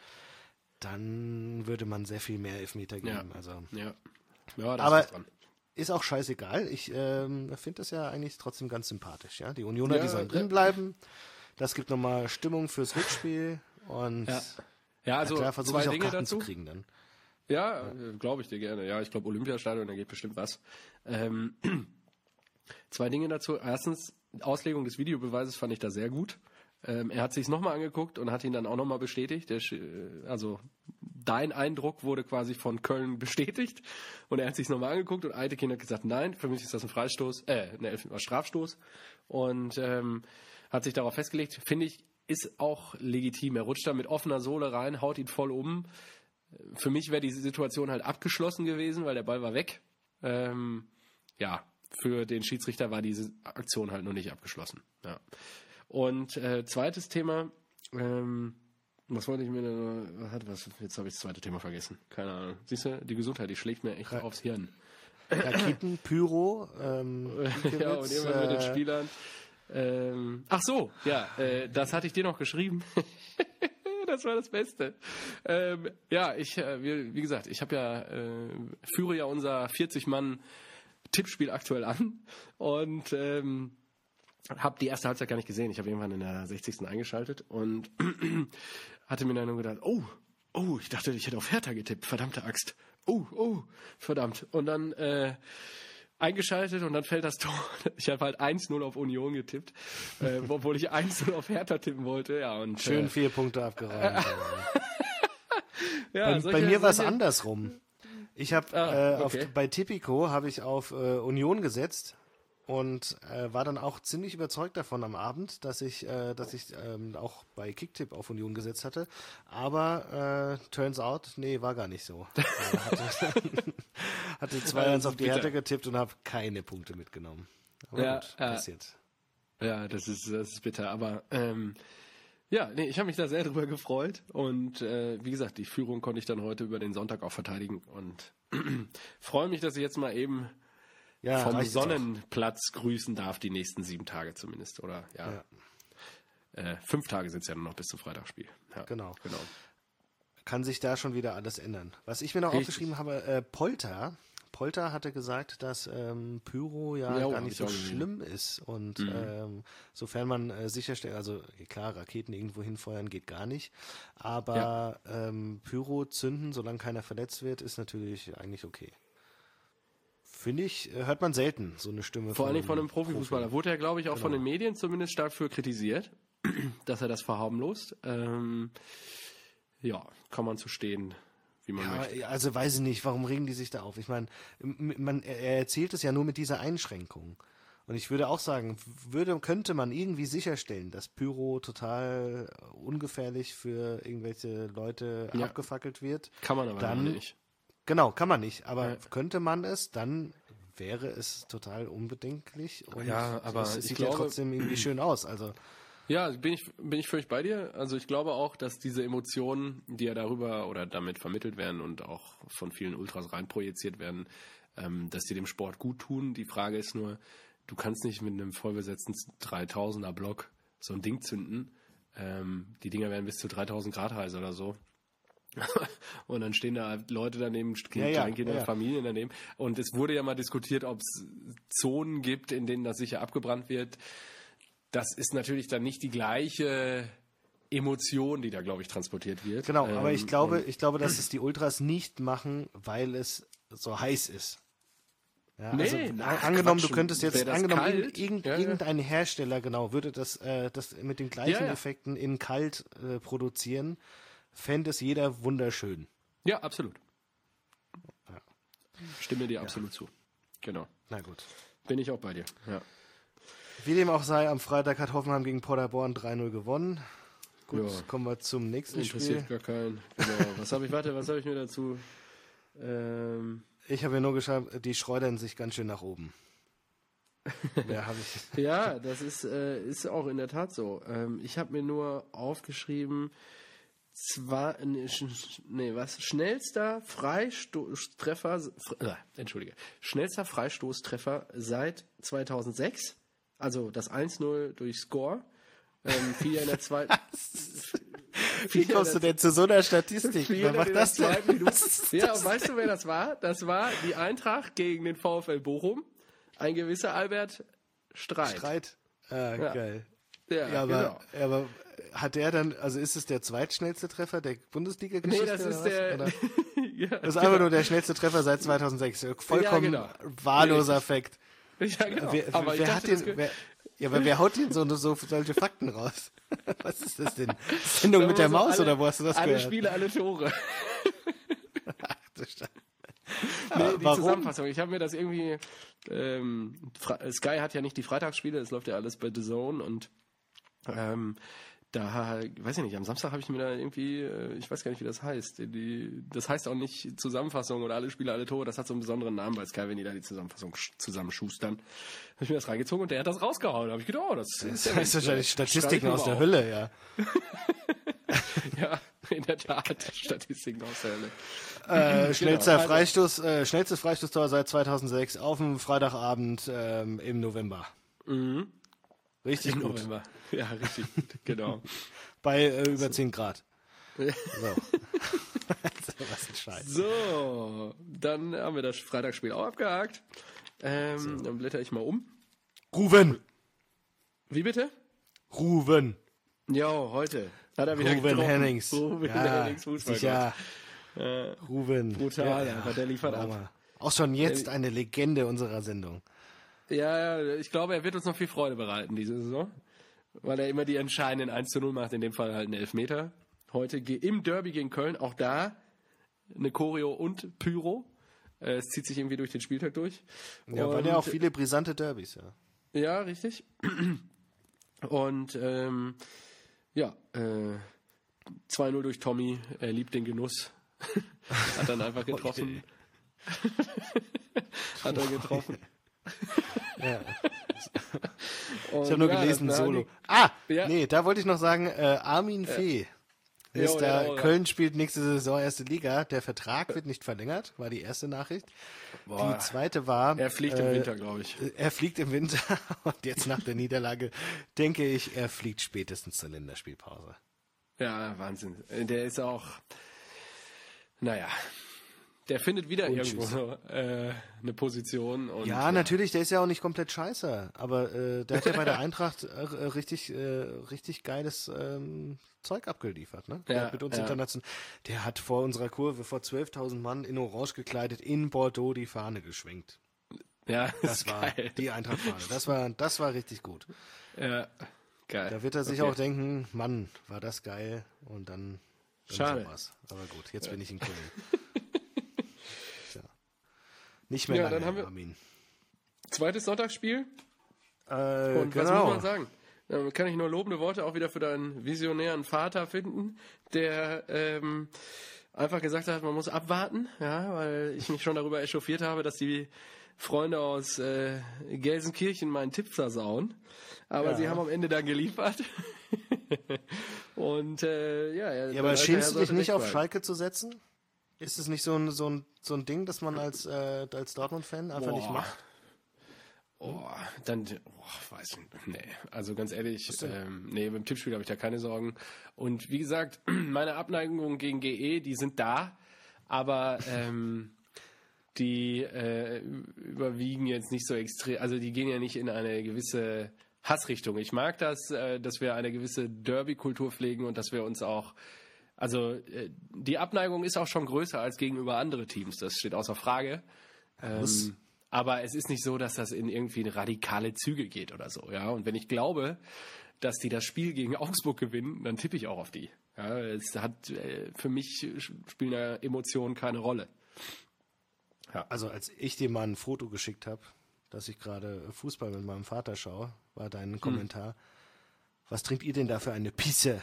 dann würde man sehr viel mehr Elfmeter geben. Ja, also. ja. Ja, das aber ist dran. Ist auch scheißegal. Ich ähm, finde das ja eigentlich trotzdem ganz sympathisch. Ja? Die Unioner, ja, die sollen drin bleiben. Das gibt nochmal Stimmung fürs Rückspiel. Und ja, ja also ja, klar, zwei ich auch Dinge Karten dazu. zu kriegen dann. Ja, ja. glaube ich dir gerne. Ja, ich glaube Olympiastadion, da geht bestimmt was. Ähm, zwei Dinge dazu. Erstens, Auslegung des Videobeweises fand ich da sehr gut. Ähm, er hat sich es nochmal angeguckt und hat ihn dann auch nochmal bestätigt. Der, also dein Eindruck wurde quasi von Köln bestätigt und er hat sich es nochmal angeguckt und Eitekin hat gesagt, nein, für mich ist das ein Freistoß, äh, ein Strafstoß und ähm, hat sich darauf festgelegt. Finde ich, ist auch legitim. Er rutscht da mit offener Sohle rein, haut ihn voll um. Für mich wäre die Situation halt abgeschlossen gewesen, weil der Ball war weg. Ähm, ja, für den Schiedsrichter war diese Aktion halt noch nicht abgeschlossen. Ja. Und äh, zweites Thema, ähm, was wollte ich mir denn, was hat was, jetzt habe ich das zweite Thema vergessen. Keine Ahnung. Siehst du, die Gesundheit, die schlägt mir echt ja. aufs Hirn. Raketen, Pyro, ähm, ja, und irgendwas äh, mit den Spielern. Ähm, ach so, ja, äh, das hatte ich dir noch geschrieben. Das war das Beste. Ähm, ja, ich, äh, wie, wie gesagt, ich habe ja, äh, führe ja unser vierzig Mann Tippspiel aktuell an und ähm, habe die erste Halbzeit gar nicht gesehen. Ich habe irgendwann in der sechzigsten eingeschaltet und hatte mir dann nur gedacht, oh, oh, ich dachte, ich hätte auf Hertha getippt. Verdammte Axt. Oh, oh, verdammt. Und dann äh, eingeschaltet und dann fällt das Tor. Ich habe halt eins null auf Union getippt, äh, obwohl ich eins null auf Hertha tippen wollte. Ja, und, schön äh, vier Punkte abgeräumt. ja, bei, solche, bei mir war es solche... andersrum. Ich habe ah, äh, okay. bei Tipico habe ich auf äh, Union gesetzt und äh, war dann auch ziemlich überzeugt davon am Abend, dass ich, äh, dass ich ähm, auch bei Kicktipp auf Union gesetzt hatte. Aber äh, turns out, nee, war gar nicht so. äh, hatte hatte zwei eins auf die bitter. Hertha getippt und habe keine Punkte mitgenommen. Aber ja, gut, ja. passiert. Ja, das ist, das ist bitter. Aber ähm, ja, nee, ich habe mich da sehr drüber gefreut. Und äh, wie gesagt, die Führung konnte ich dann heute über den Sonntag auch verteidigen. Und freue mich, dass ich jetzt mal eben ja, vom Sonnenplatz grüßen darf, die nächsten sieben Tage zumindest. Oder ja, ja. Äh, fünf Tage sind es ja noch bis zum Freitagsspiel. Ja, genau. genau. Kann sich da schon wieder alles ändern. Was ich mir noch Richtig. aufgeschrieben habe, äh, Polter, Polter hatte gesagt, dass ähm, Pyro ja, Ja, oh, gar hab nicht ich so auch gesehen. schlimm ist. Und Mhm. ähm, sofern man äh, sicherstellt, also klar, Raketen irgendwo hinfeuern geht gar nicht. Ja. Aber ähm, Pyro zünden, solange keiner verletzt wird, ist natürlich eigentlich okay. Finde ich, äh, hört man selten, so eine Stimme Vor von allem von einem einem Profifußballer. Profi. Wurde er, glaube ich, auch von Genau. den Medien zumindest stark für kritisiert, dass er das verharmlost. Ähm, ja, kann man zu stehen, wie man möchte. Ja, also weiß ich nicht, warum regen die sich da auf? Ich meine, m- man, er erzählt es ja nur mit dieser Einschränkung. Und ich würde auch sagen, würde, könnte man irgendwie sicherstellen, dass Pyro total ungefährlich für irgendwelche Leute Ja. abgefackelt wird. Kann man aber Dann- nicht. Genau, kann man nicht. Aber Ja. könnte man es, dann wäre es total unbedenklich. Und Ja, aber es ich sieht glaube- ja trotzdem irgendwie schön aus. Also Ja, bin ich, bin ich völlig bei dir. Also ich glaube auch, dass diese Emotionen, die ja darüber oder damit vermittelt werden und auch von vielen Ultras reinprojiziert werden, ähm, dass die dem Sport gut tun. Die Frage ist nur, du kannst nicht mit einem vollbesetzten dreitausender Block so ein Ding zünden. Ähm, die Dinger werden bis zu dreitausend Grad heiß oder so. Und dann stehen da Leute daneben, Ja, ja, Kleinkinder, ja, ja. Familien daneben. Und es wurde ja mal diskutiert, ob es Zonen gibt, in denen das sicher abgebrannt wird. Das ist natürlich dann nicht die gleiche Emotion, die da, glaube ich, transportiert wird. genau, aber ich Ähm, glaube, und- ich glaube, dass es die Ultras nicht machen, weil es so heiß ist. Ja, Nee, also, ach, angenommen, Quatsch. du könntest jetzt, Wäre das angenommen, kalt? irgend, irgend, Ja, ja. irgendein Hersteller, genau, würde das, äh, das mit den gleichen Ja, ja. Effekten in kalt äh, produzieren, fände es jeder wunderschön. Ja, absolut. Ja. Stimme dir absolut zu. Genau. Na gut. Bin ich auch bei dir. Ja. Wie dem auch sei, am Freitag hat Hoffenheim gegen Paderborn drei null gewonnen. Gut, Ja. kommen wir zum nächsten Interessiert Spiel. gar keinen. Genau. Was habe ich, warte, was habe ich mir dazu? Ähm, Ich habe ja nur geschrieben, die schleudern sich ganz schön nach oben. Mehr habe ich. ja, das ist, äh, ist auch in der Tat so. Ähm, ich habe mir nur aufgeschrieben, zwar, nee, sch- nee, was, schnellster Freistoßtreffer, äh, entschuldige, schnellster Freistoßtreffer seit zweitausendsechs, also das eins null durch Score, ähm, fiel ja in der zweiten, Wie kommst du denn zu so einer Statistik? fiel Wer dann macht in der das denn? zweiten Minute. Was ist Ja, das und weißt denn? du, wer das war? Das war die Eintracht gegen den VfL Bochum, ein gewisser Albert Streit. Streit? Ah, Ja. geil. Ja, Ja, aber, genau. aber hat der dann, also ist es der zweitschnellste Treffer der Bundesliga-Geschichte? Nee, das oder ist was? der. Oder? ja, Das ist einfach nur der schnellste Treffer seit zweitausendsechs. Vollkommen Ja, genau. wahlloser Richtig. Fakt. ja, genau. Wer, aber ich wer dachte, hat das den, gehört- wer, ja, aber wer haut denn so, so solche Fakten raus? Was ist das denn? Sendung mit der Sagen wir mal Maus so, alle- oder wo hast du das Alle gehört? Spiele, alle Tore. Ach, du Scheiße. Nee, die warum? Zusammenfassung. Ich habe mir das irgendwie. Ähm, Fra- Sky hat ja nicht die Freitagsspiele, das läuft ja alles bei The Zone und ähm, da, weiß ich nicht, am Samstag habe ich mir da irgendwie, äh, ich weiß gar nicht, wie das heißt. Die, das heißt auch nicht Zusammenfassung oder alle Spiele, alle Tore, das hat so einen besonderen Namen bei Sky, wenn die da die Zusammenfassung sch- zusammenschustern. Habe ich mir das reingezogen und der hat das rausgehauen. Da habe ich gedacht, oh, das ist ja Das ist wahrscheinlich Schreib ich Statistiken mir aus mal der auf. Hölle, ja. Ja, in der Tat, Statistiken aus der Hölle. Äh, schnellster also- Freistoß, äh, schnellstes Freistoßtor seit zweitausendsechs auf dem Freitagabend ähm, im November. Mhm. Richtig Im gut. November. Ja, richtig gut, genau. Bei äh, über zehn Grad. Ja. So. Was ein Scheiß. So, dann haben wir das Freitagsspiel auch abgehakt. Ähm, Dann blätter ich mal um. Ruven! Wie bitte? Ruven! Ja, heute hat er wieder Ruven getroffen. Hennings. Ruven ja, Hennings, Fußballgott. sicher. Äh, Ruven. Brutal, einfach, der liefert ab. Hammer. Auch schon jetzt eine Legende unserer Sendung. ja, ja, ich glaube, er wird uns noch viel Freude bereiten diese Saison, weil er immer die entscheidenden eins zu null macht, in dem Fall halt einen Elfmeter. Heute ge- im Derby gegen Köln, auch da eine Choreo und Pyro. Äh, Es zieht sich irgendwie durch den Spieltag durch. Ja, Und- waren ja auch viele brisante Derbys, ja. Ja, richtig. Und ähm, ja, äh, zwei null durch Tommy, er liebt den Genuss. Hat dann einfach getroffen. Hat er getroffen. ja. Und Ich habe nur ja, gelesen, das war Solo. die- Ah, Ja. nee, da wollte ich noch sagen, äh, Armin Fee. Jo, Ist da, ja, ja. Köln spielt nächste Saison erste Liga. Der Vertrag wird nicht verlängert, war die erste Nachricht. Boah. Die zweite war, Er fliegt äh, im Winter, glaube ich. er fliegt im Winter und jetzt nach der Niederlage denke ich, er fliegt spätestens zur Länderspielpause. Ja, Wahnsinn. Der ist auch, naja, der findet wieder irgendwo so, äh, eine Position. Und, ja, natürlich, der ist ja auch nicht komplett scheiße, aber äh, der hat ja bei der Eintracht äh, richtig, äh, richtig geiles ähm, Zeug abgeliefert, ne? Der Ja, hat mit uns ja. international, der hat vor unserer Kurve vor zwölftausend Mann in Orange gekleidet in Bordeaux die Fahne geschwenkt. Ja, das, Das ist war geil. die Eintracht-Fahne. Das war, das war richtig gut. Ja, geil. Da wird er sich Okay. auch denken, Mann, war das geil und dann, dann Schade. sowas. Aber gut, jetzt bin ich in Köln. Tja. Nicht mehr Ja, lange, dann haben wir- Armin. Zweites Sonntagsspiel. Äh, Und was genau. muss man sagen? Da kann ich nur lobende Worte auch wieder für deinen visionären Vater finden, der ähm, einfach gesagt hat, man muss abwarten, ja, weil ich mich schon darüber echauffiert habe, dass die Freunde aus äh, Gelsenkirchen meinen Tipp versauen. Aber Ja. sie haben am Ende dann geliefert. Und äh, ja, ja, Ja, aber mein schämst alter du Herr dich nicht sollte auf recht Schalke zu setzen? Ist es nicht so ein, so ein, so ein Ding, das man als, äh, als Dortmund-Fan einfach Boah. nicht macht? Oh, dann, oh, weiß ich nicht. Nee, also ganz ehrlich, ähm, nee, beim Tippspiel habe ich da keine Sorgen. Und wie gesagt, meine Abneigungen gegen G E, die sind da, aber ähm, die äh, überwiegen jetzt nicht so extrem, also die gehen ja nicht in eine gewisse Hassrichtung. Ich mag das, äh, dass wir eine gewisse Derby-Kultur pflegen und dass wir uns auch, also äh, die Abneigung ist auch schon größer als gegenüber andere Teams, das steht außer Frage. Ähm, aber es ist nicht so, dass das in irgendwie radikale Züge geht oder so, ja. Und wenn ich glaube, dass die das Spiel gegen Augsburg gewinnen, dann tippe ich auch auf die. Ja, es hat äh, für mich spielen da Emotionen keine Rolle. Also als ich dir mal ein Foto geschickt habe, dass ich gerade Fußball mit meinem Vater schaue, war dein Kommentar, was trinkt ihr denn da für eine Pisse?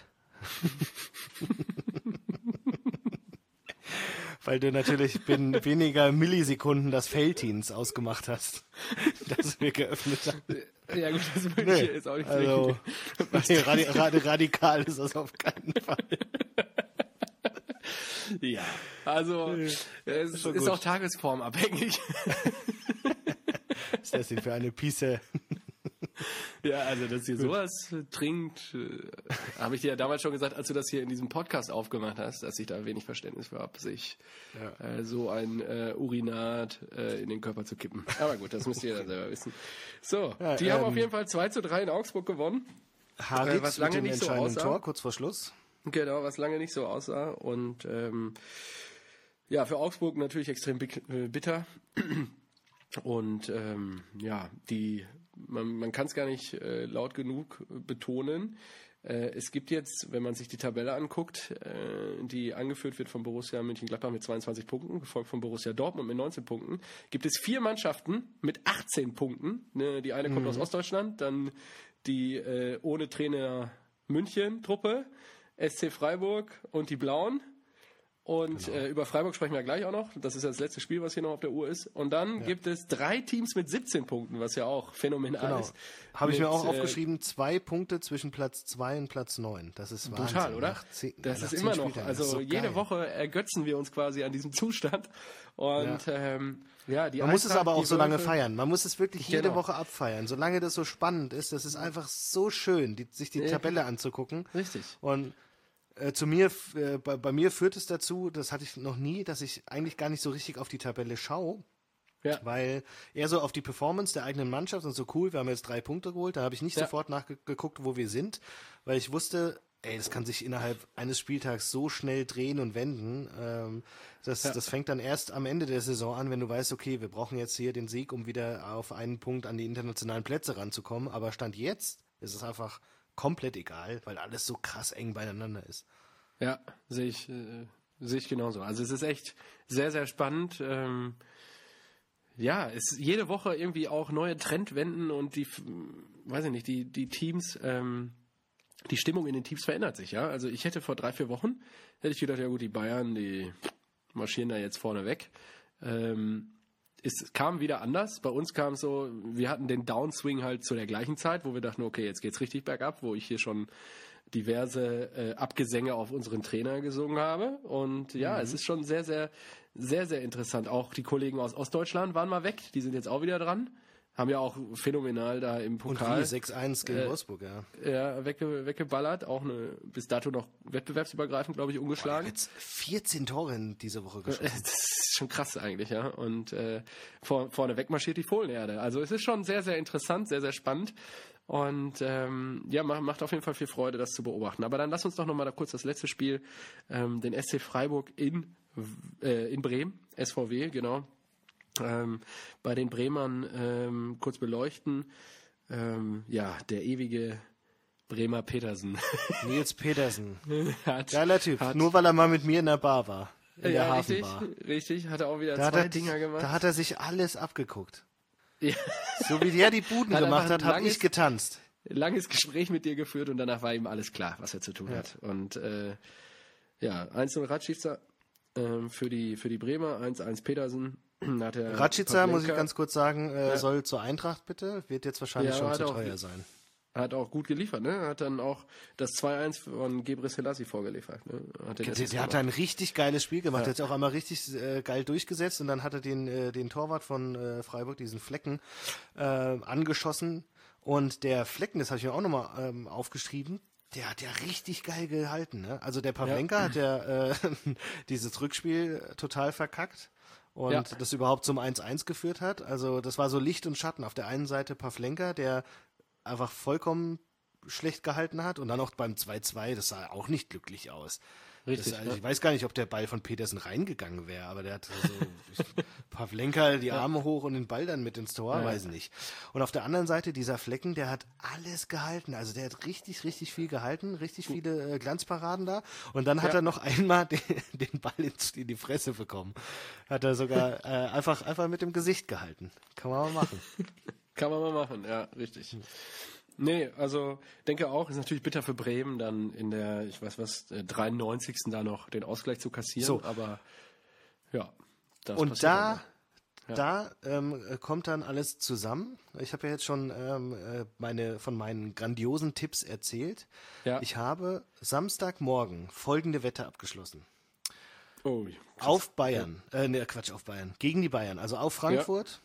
Weil du natürlich binnen weniger Millisekunden das Felddienst ausgemacht hast, das wir geöffnet haben. Ja gut, das würde ich Nee, jetzt auch nicht also, Was nee, radi radi radikal ist das auf keinen Fall. Ja, also es ist, schon ist gut. auch tagesformabhängig. Was ist das denn für eine Pisse? Ja, also dass ihr sowas trinkt, äh, habe ich dir ja damals schon gesagt, als du das hier in diesem Podcast aufgemacht hast, dass ich da wenig Verständnis für habe, sich Ja. äh, so ein äh, Urinat äh, in den Körper zu kippen. Aber gut, das müsst ihr dann selber wissen. So, Ja, die haben ähm, auf jeden Fall zwei zu drei in Augsburg gewonnen. Haritz Äh, was mit lange dem nicht so entscheidenden aussah. Tor, kurz vor Schluss. Genau, was lange nicht so aussah. Und ähm, ja, für Augsburg natürlich extrem bik- äh, bitter. Und ähm, ja, die man, man kann es gar nicht äh, laut genug betonen. Äh, es gibt jetzt, wenn man sich die Tabelle anguckt, äh, die angeführt wird von Borussia Mönchengladbach mit zweiundzwanzig Punkten, gefolgt von Borussia Dortmund mit neunzehn Punkten, gibt es vier Mannschaften mit achtzehn Punkten. Ne, die eine kommt aus Ostdeutschland, dann die äh, ohne Trainer München-Truppe, S C Freiburg und die Blauen. Und äh, über Freiburg sprechen wir gleich auch noch. Das ist ja das letzte Spiel, was hier noch auf der Uhr ist. Und dann gibt es drei Teams mit siebzehn Punkten, was ja auch phänomenal Genau. ist. Habe ich mir Mit, auch äh, aufgeschrieben, zwei Punkte zwischen Platz zwei und Platz neun. Das ist Wahnsinn. Brutal, oder? Nach zehn, das nach ist zehn immer noch. Spieltagen. Das ist Also so jede geil. Woche ergötzen wir uns quasi an diesem Zustand. Und ja, ähm, ja die Man muss es Eintracht, aber auch die so lange Wölfe- feiern. Man muss es wirklich jede Genau. Woche abfeiern. Solange das so spannend ist, das ist einfach so schön, die, sich die Ja. Tabelle anzugucken. Richtig. Und äh, zu mir, f- äh, bei, bei mir führt es dazu, das hatte ich noch nie, dass ich eigentlich gar nicht so richtig auf die Tabelle schaue. Ja. Weil eher so auf die Performance der eigenen Mannschaft und so cool, wir haben jetzt drei Punkte geholt, da habe ich nicht Ja. sofort nachgeguckt, wo wir sind, weil ich wusste, ey, das kann sich innerhalb eines Spieltags so schnell drehen und wenden. Ähm, das, Ja. das fängt dann erst am Ende der Saison an, wenn du weißt, okay, wir brauchen jetzt hier den Sieg, um wieder auf einen Punkt an die internationalen Plätze ranzukommen. Aber Stand jetzt ist es einfach komplett egal, weil alles so krass eng beieinander ist. Ja, sehe ich, äh, sehe ich genauso. Also es ist echt sehr, sehr spannend. Ähm, ja, es ist jede Woche irgendwie auch neue Trendwenden und die, f- weiß ich nicht, die, die Teams, ähm, die Stimmung in den Teams verändert sich, ja. Also ich hätte vor drei, vier Wochen, hätte ich gedacht, ja gut, die Bayern, die marschieren da jetzt vorne weg. Ähm, es kam wieder anders. Bei uns kam es so, wir hatten den Downswing halt zu der gleichen Zeit, wo wir dachten, okay, jetzt geht's richtig bergab, wo ich hier schon diverse äh, Abgesänge auf unseren Trainer gesungen habe. Und ja, es ist schon sehr, sehr, sehr, sehr interessant. Auch die Kollegen aus Ostdeutschland waren mal weg, die sind jetzt auch wieder dran. haben ja auch phänomenal da im Pokal. Und wie sechs eins gegen äh, Wolfsburg, ja. Ja, wegge, weggeballert. Auch eine, bis dato noch wettbewerbsübergreifend, glaube ich, ungeschlagen. Jetzt vierzehn Tore in dieser Woche geschossen. Das ist schon krass eigentlich, ja. Und äh, vor, vorne weg marschiert die Fohlenerde. Also es ist schon sehr, sehr interessant, sehr, sehr spannend. Und ähm, ja, macht auf jeden Fall viel Freude, das zu beobachten. Aber dann lass uns doch nochmal da kurz das letzte Spiel, ähm, den S C Freiburg in, äh, in Bremen, S V W, genau. Ähm, bei den Bremern ähm, kurz beleuchten. Ähm, ja, der ewige Bremer Petersen. Nils Petersen. hat, Geiler Typ. hat, Nur weil er mal mit mir in der Bar war. In ja, der richtig, Hafenbar. richtig. Hat er auch wieder Da zwei hat er, Dinger gemacht. Da hat er sich alles abgeguckt. Ja. So wie der die Buden Hat gemacht einfach hat, ein habe langes- ich getanzt. Langes Gespräch mit dir geführt und danach war ihm alles klar, was er zu tun Ja. hat. Und äh, ja, eins null Ratschica ähm, für die für die Bremer, eins eins Petersen. Hat der Ratschica, muss ich Pavlenka- ganz kurz sagen, äh, Ja. soll zur Eintracht bitte. Wird jetzt wahrscheinlich Ja, schon hat zu auch- teuer sein. Hat auch gut geliefert, ne? Hat dann auch das zwei eins von Gebre Selassie vorgeliefert. Ne? Hat den Der, Assist der hat gemacht. ein richtig geiles Spiel gemacht. Ja. Der hat sich auch einmal richtig äh, geil durchgesetzt und dann hat er den, äh, den Torwart von äh, Freiburg, diesen Flecken, äh, angeschossen. Und der Flecken, das habe ich mir auch nochmal ähm, aufgeschrieben, der hat ja richtig geil gehalten. Ne? Also der Pavlenka Ja. hat ja äh, dieses Rückspiel total verkackt und Ja. das überhaupt zum eins eins geführt hat. Also das war so Licht und Schatten. Auf der einen Seite Pavlenka, der einfach vollkommen schlecht gehalten hat und dann auch beim zwei zwei, das sah auch nicht glücklich aus. Richtig, Das, also ja. ich weiß gar nicht, ob der Ball von Petersen reingegangen wäre, aber der hat so Pavlenka die Arme hoch und den Ball dann mit ins Tor, Ja. weiß nicht. Und auf der anderen Seite dieser Flecken, der hat alles gehalten. Also der hat richtig, richtig viel gehalten, richtig viele äh, Glanzparaden da. Und dann hat Ja. er noch einmal den, den Ball in, in die Fresse bekommen. Hat er sogar äh, einfach, einfach mit dem Gesicht gehalten. Kann man mal machen. Kann man mal machen, ja, richtig. Nee, also denke auch, ist natürlich bitter für Bremen, dann in der, ich weiß was, äh, dreiundneunzigsten da noch den Ausgleich zu kassieren, So. aber ja. Das Und passiert da, dann da ähm, kommt dann alles zusammen. Ich habe ja jetzt schon ähm, äh, meine, von meinen grandiosen Tipps erzählt. Ja. Ich habe Samstagmorgen folgende Wette abgeschlossen. noch. Oh, krass. Auf Bayern, äh, ne, Quatsch, auf Bayern, gegen die Bayern. Also auf Frankfurt,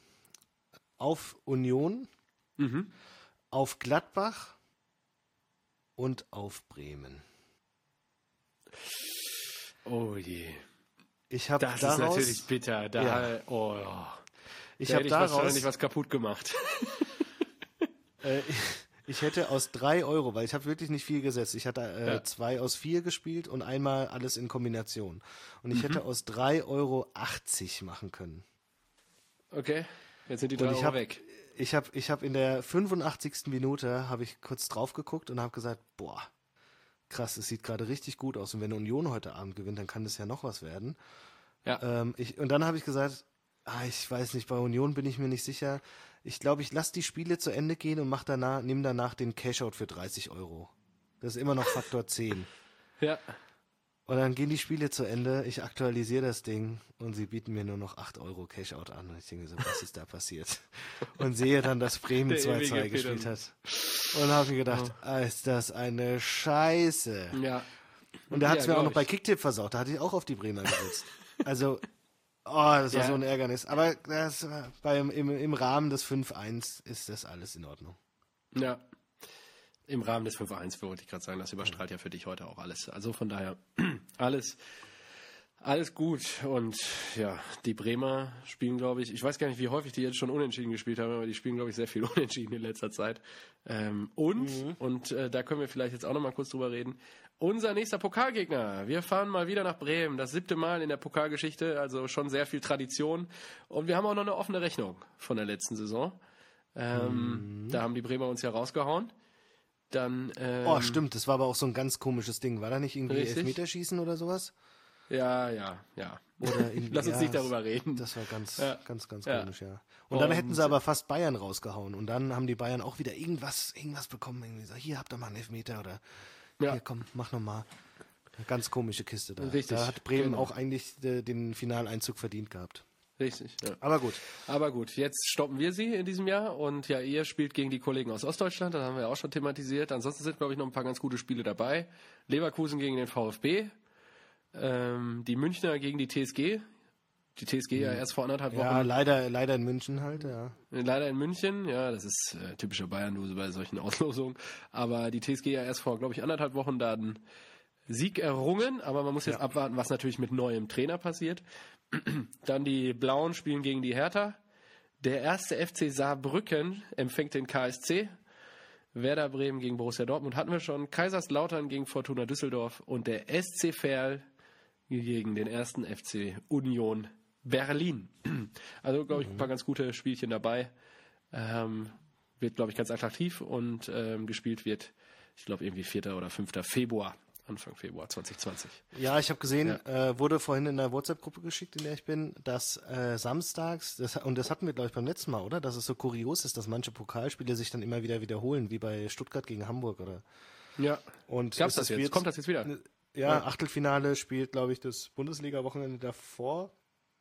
auf Union, Mhm. auf Gladbach und auf Bremen. Oh je. Ich habe Das daraus, ist natürlich bitter. Da, Ja. oh, ich da habe hätte ich daraus, wahrscheinlich was kaputt gemacht. Äh, ich, ich hätte aus drei Euro, weil ich habe wirklich nicht viel gesetzt. Ich hatte äh, Ja. zwei aus vier gespielt und einmal alles in Kombination. Und ich Mhm. hätte aus drei Euro achtzig machen können. Okay, jetzt sind die Und drei ich Euro habe weg. ich hab, ich hab in der fünfundachtzigsten Minute habe ich kurz drauf geguckt und habe gesagt, boah, krass, es sieht gerade richtig gut aus. Und wenn Union heute Abend gewinnt, dann kann das ja noch was werden. Ja. Ähm, ich, und dann habe ich gesagt, ah, ich weiß nicht, bei Union bin ich mir nicht sicher. Ich glaube, ich lasse die Spiele zu Ende gehen und mach danach, nehme danach den Cashout für dreißig Euro. Das ist immer noch Faktor zehn. Ja. Und dann gehen die Spiele zu Ende, ich aktualisiere das Ding und sie bieten mir nur noch acht Euro Cashout an. Und ich denke so, was ist da passiert? Und sehe dann, dass Bremen Der zwei zwei ewige gespielt Petersen. hat. Und habe mir gedacht, ah, ist das eine Scheiße. Ja. Und der hat es Ja, mir auch glaub noch bei ich. Kicktipp versaut. Da hatte ich auch auf die Bremer gesetzt. Also, oh, das war Ja. so ein Ärgernis. Aber das, äh, beim, im, im Rahmen des fünf eins ist das alles in Ordnung. Ja. Im Rahmen des fünf eins wollte ich gerade sagen, das überstrahlt ja für dich heute auch alles. Also von daher alles, alles gut. Und ja, die Bremer spielen, glaube ich, ich weiß gar nicht, wie häufig die jetzt schon unentschieden gespielt haben, aber die spielen, glaube ich, sehr viel unentschieden in letzter Zeit. Ähm, und, Mhm. und äh, da können wir vielleicht jetzt auch noch mal kurz drüber reden, unser nächster Pokalgegner. Wir fahren mal wieder nach Bremen, das siebte Mal in der Pokalgeschichte, also schon sehr viel Tradition. Und wir haben auch noch eine offene Rechnung von der letzten Saison. Ähm, Da haben die Bremer uns ja rausgehauen. Dann, ähm, Oh, stimmt. Das war aber auch so ein ganz komisches Ding. War da nicht irgendwie Richtig. Elfmeterschießen oder sowas? Ja, ja, ja. Oder irgendwie, Lass uns ja, nicht darüber reden. Das war ganz, Ja. ganz, ganz Ja. komisch, ja. Und dann Und- hätten sie aber fast Bayern rausgehauen. Und dann haben die Bayern auch wieder irgendwas, irgendwas bekommen. Irgendwie so, hier habt ihr mal einen Elfmeter oder Ja. hier, komm, mach nochmal. Eine ganz komische Kiste da. Richtig, Da hat Bremen genau. auch eigentlich äh, den Finaleinzug verdient gehabt. Richtig, ja. Aber gut. Aber gut, jetzt stoppen wir sie in diesem Jahr und ja, ihr spielt gegen die Kollegen aus Ostdeutschland, das haben wir ja auch schon thematisiert. Ansonsten sind, glaube ich, noch ein paar ganz gute Spiele dabei. Leverkusen gegen den VfB, ähm, die Münchner gegen die T S G, Die T S G ja erst vor anderthalb Wochen. Ja, leider, leider in München halt, ja. Leider in München, ja, das ist äh, typischer Bayern-Duse bei solchen Auslosungen. Aber die T S G ja erst vor, glaube ich, anderthalb Wochen da einen Sieg errungen. Aber man muss jetzt ja. abwarten, was natürlich mit neuem Trainer passiert. Dann die Blauen spielen gegen die Hertha. Der erste F C Saarbrücken empfängt den K S C. Werder Bremen gegen Borussia Dortmund hatten wir schon. Kaiserslautern gegen Fortuna Düsseldorf. Und der S C Verl gegen den ersten F C Union Berlin. Also, glaube ich, ein paar ganz gute Spielchen dabei. Ähm, wird, glaube ich, ganz attraktiv und ähm, gespielt wird, ich glaube, irgendwie vierter oder fünfter Februar. Anfang Februar zwanzig zwanzig. Ja, ich habe gesehen, ja. äh, wurde vorhin in der WhatsApp-Gruppe geschickt, in der ich bin, dass äh, samstags, das, und das hatten wir, glaube ich, beim letzten Mal, oder? Dass es so kurios ist, dass manche Pokalspiele sich dann immer wieder wiederholen, wie bei Stuttgart gegen Hamburg, oder? Ja. Und gab's das jetzt? Wird, Kommt das jetzt wieder? Ja, ja. Achtelfinale spielt, glaube ich, das Bundesliga-Wochenende davor.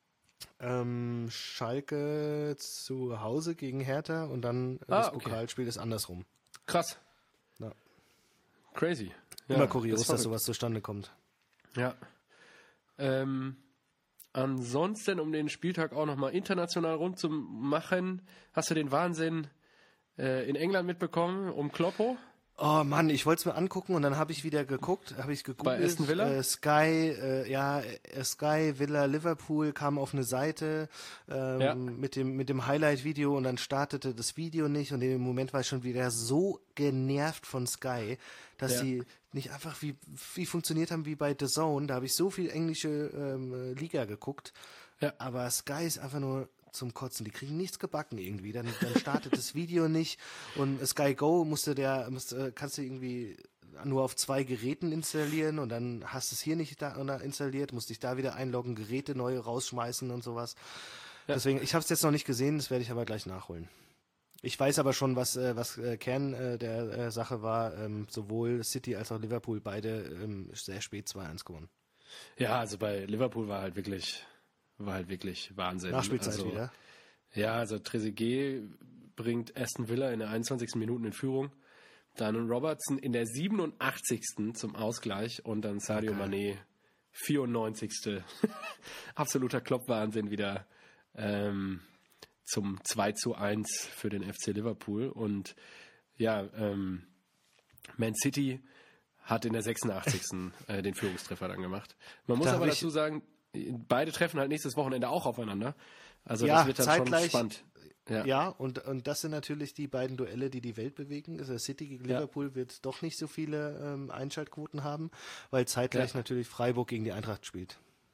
Ähm, Schalke zu Hause gegen Hertha und dann äh, ah, das okay. Pokalspiel ist andersrum. Krass. Ja. Crazy. Immer ja, kurios, das dass sowas zustande kommt. Ja. Ähm, ansonsten, um den Spieltag auch nochmal international rund zu machen, hast du den Wahnsinn äh, in England mitbekommen um Kloppo? Oh Mann, ich wollte es mir angucken und dann habe ich wieder geguckt, habe ich gegoogelt. Bei Aston Villa? Äh, Sky, äh, ja, äh, Sky, Villa, Liverpool kam auf eine Seite ähm, Ja. mit dem mit dem Highlight-Video und dann startete das Video nicht und im Moment war ich schon wieder so genervt von Sky, dass Ja. sie nicht einfach wie wie funktioniert haben wie bei The Zone. Da habe ich so viel englische ähm, Liga geguckt, Ja. aber Sky ist einfach nur zum Kotzen. Die kriegen nichts gebacken irgendwie. Dann, dann startet das Video nicht und Sky Go musste der, musste, kannst du irgendwie nur auf zwei Geräten installieren und dann hast du es hier nicht da installiert, musst dich da wieder einloggen, Geräte neu rausschmeißen und sowas. Ja. Deswegen, ich habe es jetzt noch nicht gesehen, das werde ich aber gleich nachholen. Ich weiß aber schon, was, was Kern der Sache war. Sowohl City als auch Liverpool, beide sehr spät zwei eins gewonnen. Ja, also bei Liverpool war halt wirklich... War halt wirklich Wahnsinn. Nachspielzeit also, wieder. Ja, also Trezeguet bringt Aston Villa in der einundzwanzigsten Minute in Führung. Dann Robertson in der siebenundachtzigsten zum Ausgleich und dann Sadio Okay. Mané vierundneunzigste Absoluter Klopp-Wahnsinn wieder ähm, zum zwei zu eins für den F C Liverpool. Und ja, ähm, Man City hat in der sechsundachtzigsten äh, den Führungstreffer dann gemacht. Man muss Da aber hab ich- dazu sagen, beide treffen halt nächstes Wochenende auch aufeinander. Also Ja, das wird dann zeitgleich- schon spannend. Ja. Ja, und, und das sind natürlich die beiden Duelle, die die Welt bewegen. Also City gegen Ja. Liverpool wird doch nicht so viele ähm, Einschaltquoten haben, weil zeitgleich Ja. natürlich Freiburg gegen die Eintracht spielt.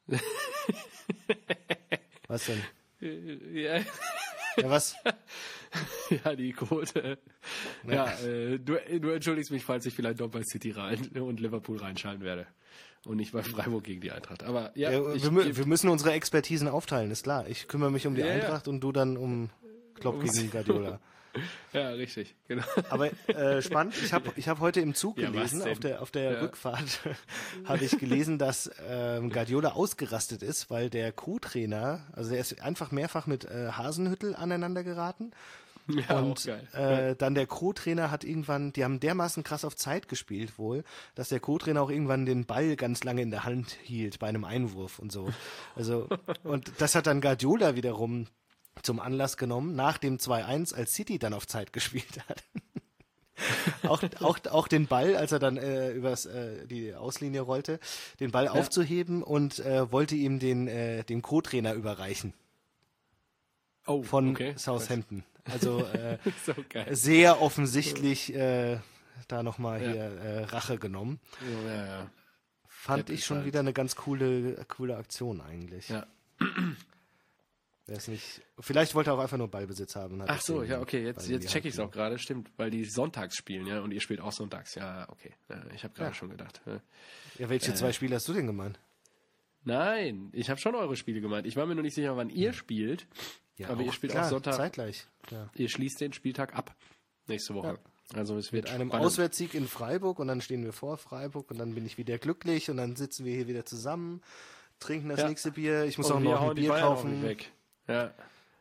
Was denn? Ja, Ja, was? ja, die Quote. Ja, äh, du, du entschuldigst mich, falls ich vielleicht doch bei City rein und Liverpool reinschalten werde. Und nicht bei Freiburg gegen die Eintracht. Aber ja, Ja, ich, wir, mü- wir müssen unsere Expertisen aufteilen, ist klar. Ich kümmere mich um die Ja, ja. Eintracht und du dann um Klopp gegen Guardiola. ja, richtig, genau. Aber äh, spannend, ich habe ich hab heute im Zug Ja, was gelesen, denn? auf der, auf der Ja. Rückfahrt habe ich gelesen, dass ähm, Guardiola ausgerastet ist, weil der Co-Trainer, also der ist einfach mehrfach mit äh, Hasenhüttl aneinander geraten. Ja, und auch geil. äh, dann der Co-Trainer hat irgendwann, die haben dermaßen krass auf Zeit gespielt wohl, dass der Co-Trainer auch irgendwann den Ball ganz lange in der Hand hielt bei einem Einwurf und so. Also und das hat dann Guardiola wiederum zum Anlass genommen, nach dem zwei eins, als City dann auf Zeit gespielt hat. auch, auch, auch den Ball, als er dann äh, übers, äh, die Auslinie rollte, den Ball aufzuheben und äh, wollte ihm den, äh, dem Co-Trainer überreichen Oh, von okay. Southampton. Also äh, So geil. sehr offensichtlich äh, da nochmal Ja. hier äh, Rache genommen. Ja, ja. Fand Depp ich ist schon halt- wieder eine ganz coole, coole Aktion eigentlich. Ja. Wer ist nicht, vielleicht wollte er auch einfach nur Ballbesitz haben. und hat Ach so, deswegen ja, okay, Ball jetzt, in die jetzt check Hand ich es auch gerade, stimmt, weil die sonntags spielen, ja, und ihr spielt auch sonntags, ja, okay. Ja, ich habe gerade Ja. schon gedacht. Ja. Ja, welche zwei Spiele hast du denn gemeint? Nein, ich habe schon eure Spiele gemeint. Ich war mir nur nicht sicher, wann ihr spielt, Ja, aber ihr auch- spielt klar, auch Sonntag. zeitgleich. Ja. Ihr schließt den Spieltag ab nächste Woche. Also es wird Mit einem spannend. Auswärtssieg in Freiburg und dann stehen wir vor Freiburg und dann bin ich wieder glücklich und dann sitzen wir hier wieder zusammen, trinken das Ja. nächste Bier. Ich muss Und auch wir noch ein hauen die Bier Bayern auch kaufen. nicht weg. Ja.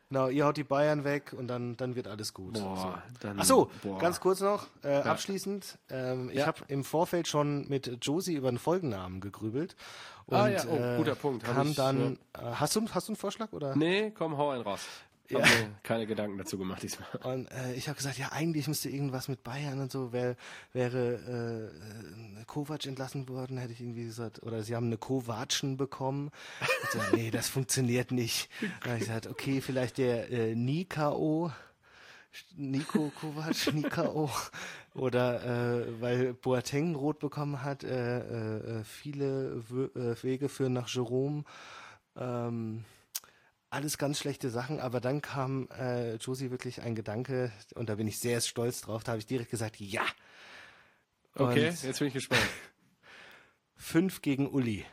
Genau, ihr haut die Bayern weg und dann, dann wird alles gut. Boah, so. dann, Ach so, boah. ganz kurz noch, äh, abschließend. Ähm, ich Ja. habe im Vorfeld schon mit Josie über einen Folgennamen gegrübelt. Und, Ah ja, oh, äh, guter Punkt. Hab Kam ich, dann, äh, hast, du, hast du einen Vorschlag? Oder? Nee, komm, hau einen raus. Ja. Hab mir keine Gedanken dazu gemacht diesmal. Und äh, ich habe gesagt, ja, eigentlich müsste irgendwas mit Bayern und so, wär, wäre äh, Kovac entlassen worden, hätte ich irgendwie gesagt, oder sie haben eine Kovacen bekommen. Ich gesagt, nee, das funktioniert nicht. Dann habe ich gesagt, okay, vielleicht der äh, Nikao, Nico Kovac, Nikao, oder äh, weil Boateng rot bekommen hat, äh, äh, viele W- äh, Wege führen nach Jerome. Ähm, Alles ganz schlechte Sachen, aber dann kam äh, Josie wirklich ein Gedanke und da bin ich sehr stolz drauf. Da habe ich direkt gesagt, ja. Okay, Und jetzt bin ich gespannt. fünf gegen Uli.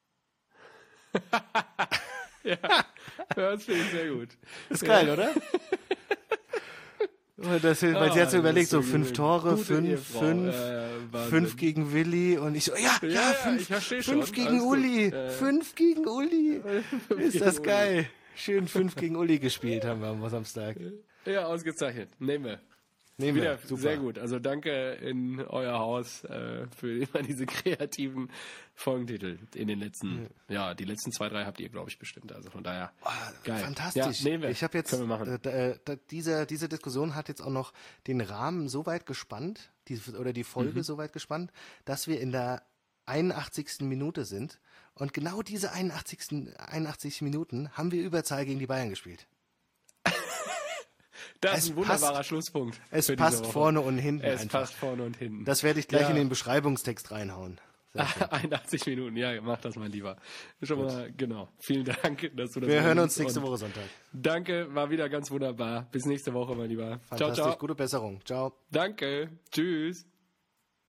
Ja, das finde ich sehr gut. Ist geil, oder? Und das, weil Ah, sie hat so das überlegt, ist so so fünf eine Tore, gute fünf, Ehefrau. fünf, Ja, ja, Wahnsinn. fünf gegen Willi und ich so, ja, ja, Ja, ja, fünf, ich versteh fünf schon. gegen Alles gut. Uli, Ja, ja. fünf gegen Uli. Ist gegen das Uli. geil. Schön fünf gegen Uli gespielt haben wir am Samstag. Ja, ausgezeichnet. Nehmen wir. Nehmen Wieder wir, super. sehr gut. Also danke in euer Haus äh, für immer diese kreativen Folgentitel in den letzten, ja, die letzten zwei, drei habt ihr, glaube ich, bestimmt. Also von daher, geil. Fantastisch. Ja, nehmen wir. Ich habe jetzt, Können wir machen. äh, da, äh, da, diese, diese Diskussion hat jetzt auch noch den Rahmen so weit gespannt, die, oder die Folge Mhm. so weit gespannt, dass wir in der einundachtzigsten Minute sind. Und genau diese einundachtzigsten einundachtzig Minuten haben wir Überzahl gegen die Bayern gespielt. Das es ist ein wunderbarer passt- Schlusspunkt. Es für diese passt Woche. vorne und hinten Es einfach. passt vorne und hinten. Das werde ich gleich Ja. in den Beschreibungstext reinhauen. Sehr schön. einundachtzig Minuten, ja, mach das mal lieber. Schon mal, genau. Vielen Dank, dass du das Wir hören machst uns nächste und Woche Sonntag. Danke, war wieder ganz wunderbar. Bis nächste Woche, mein Lieber. Ciao, Fantastisch, ciao. gute Besserung. Ciao. Danke. Tschüss.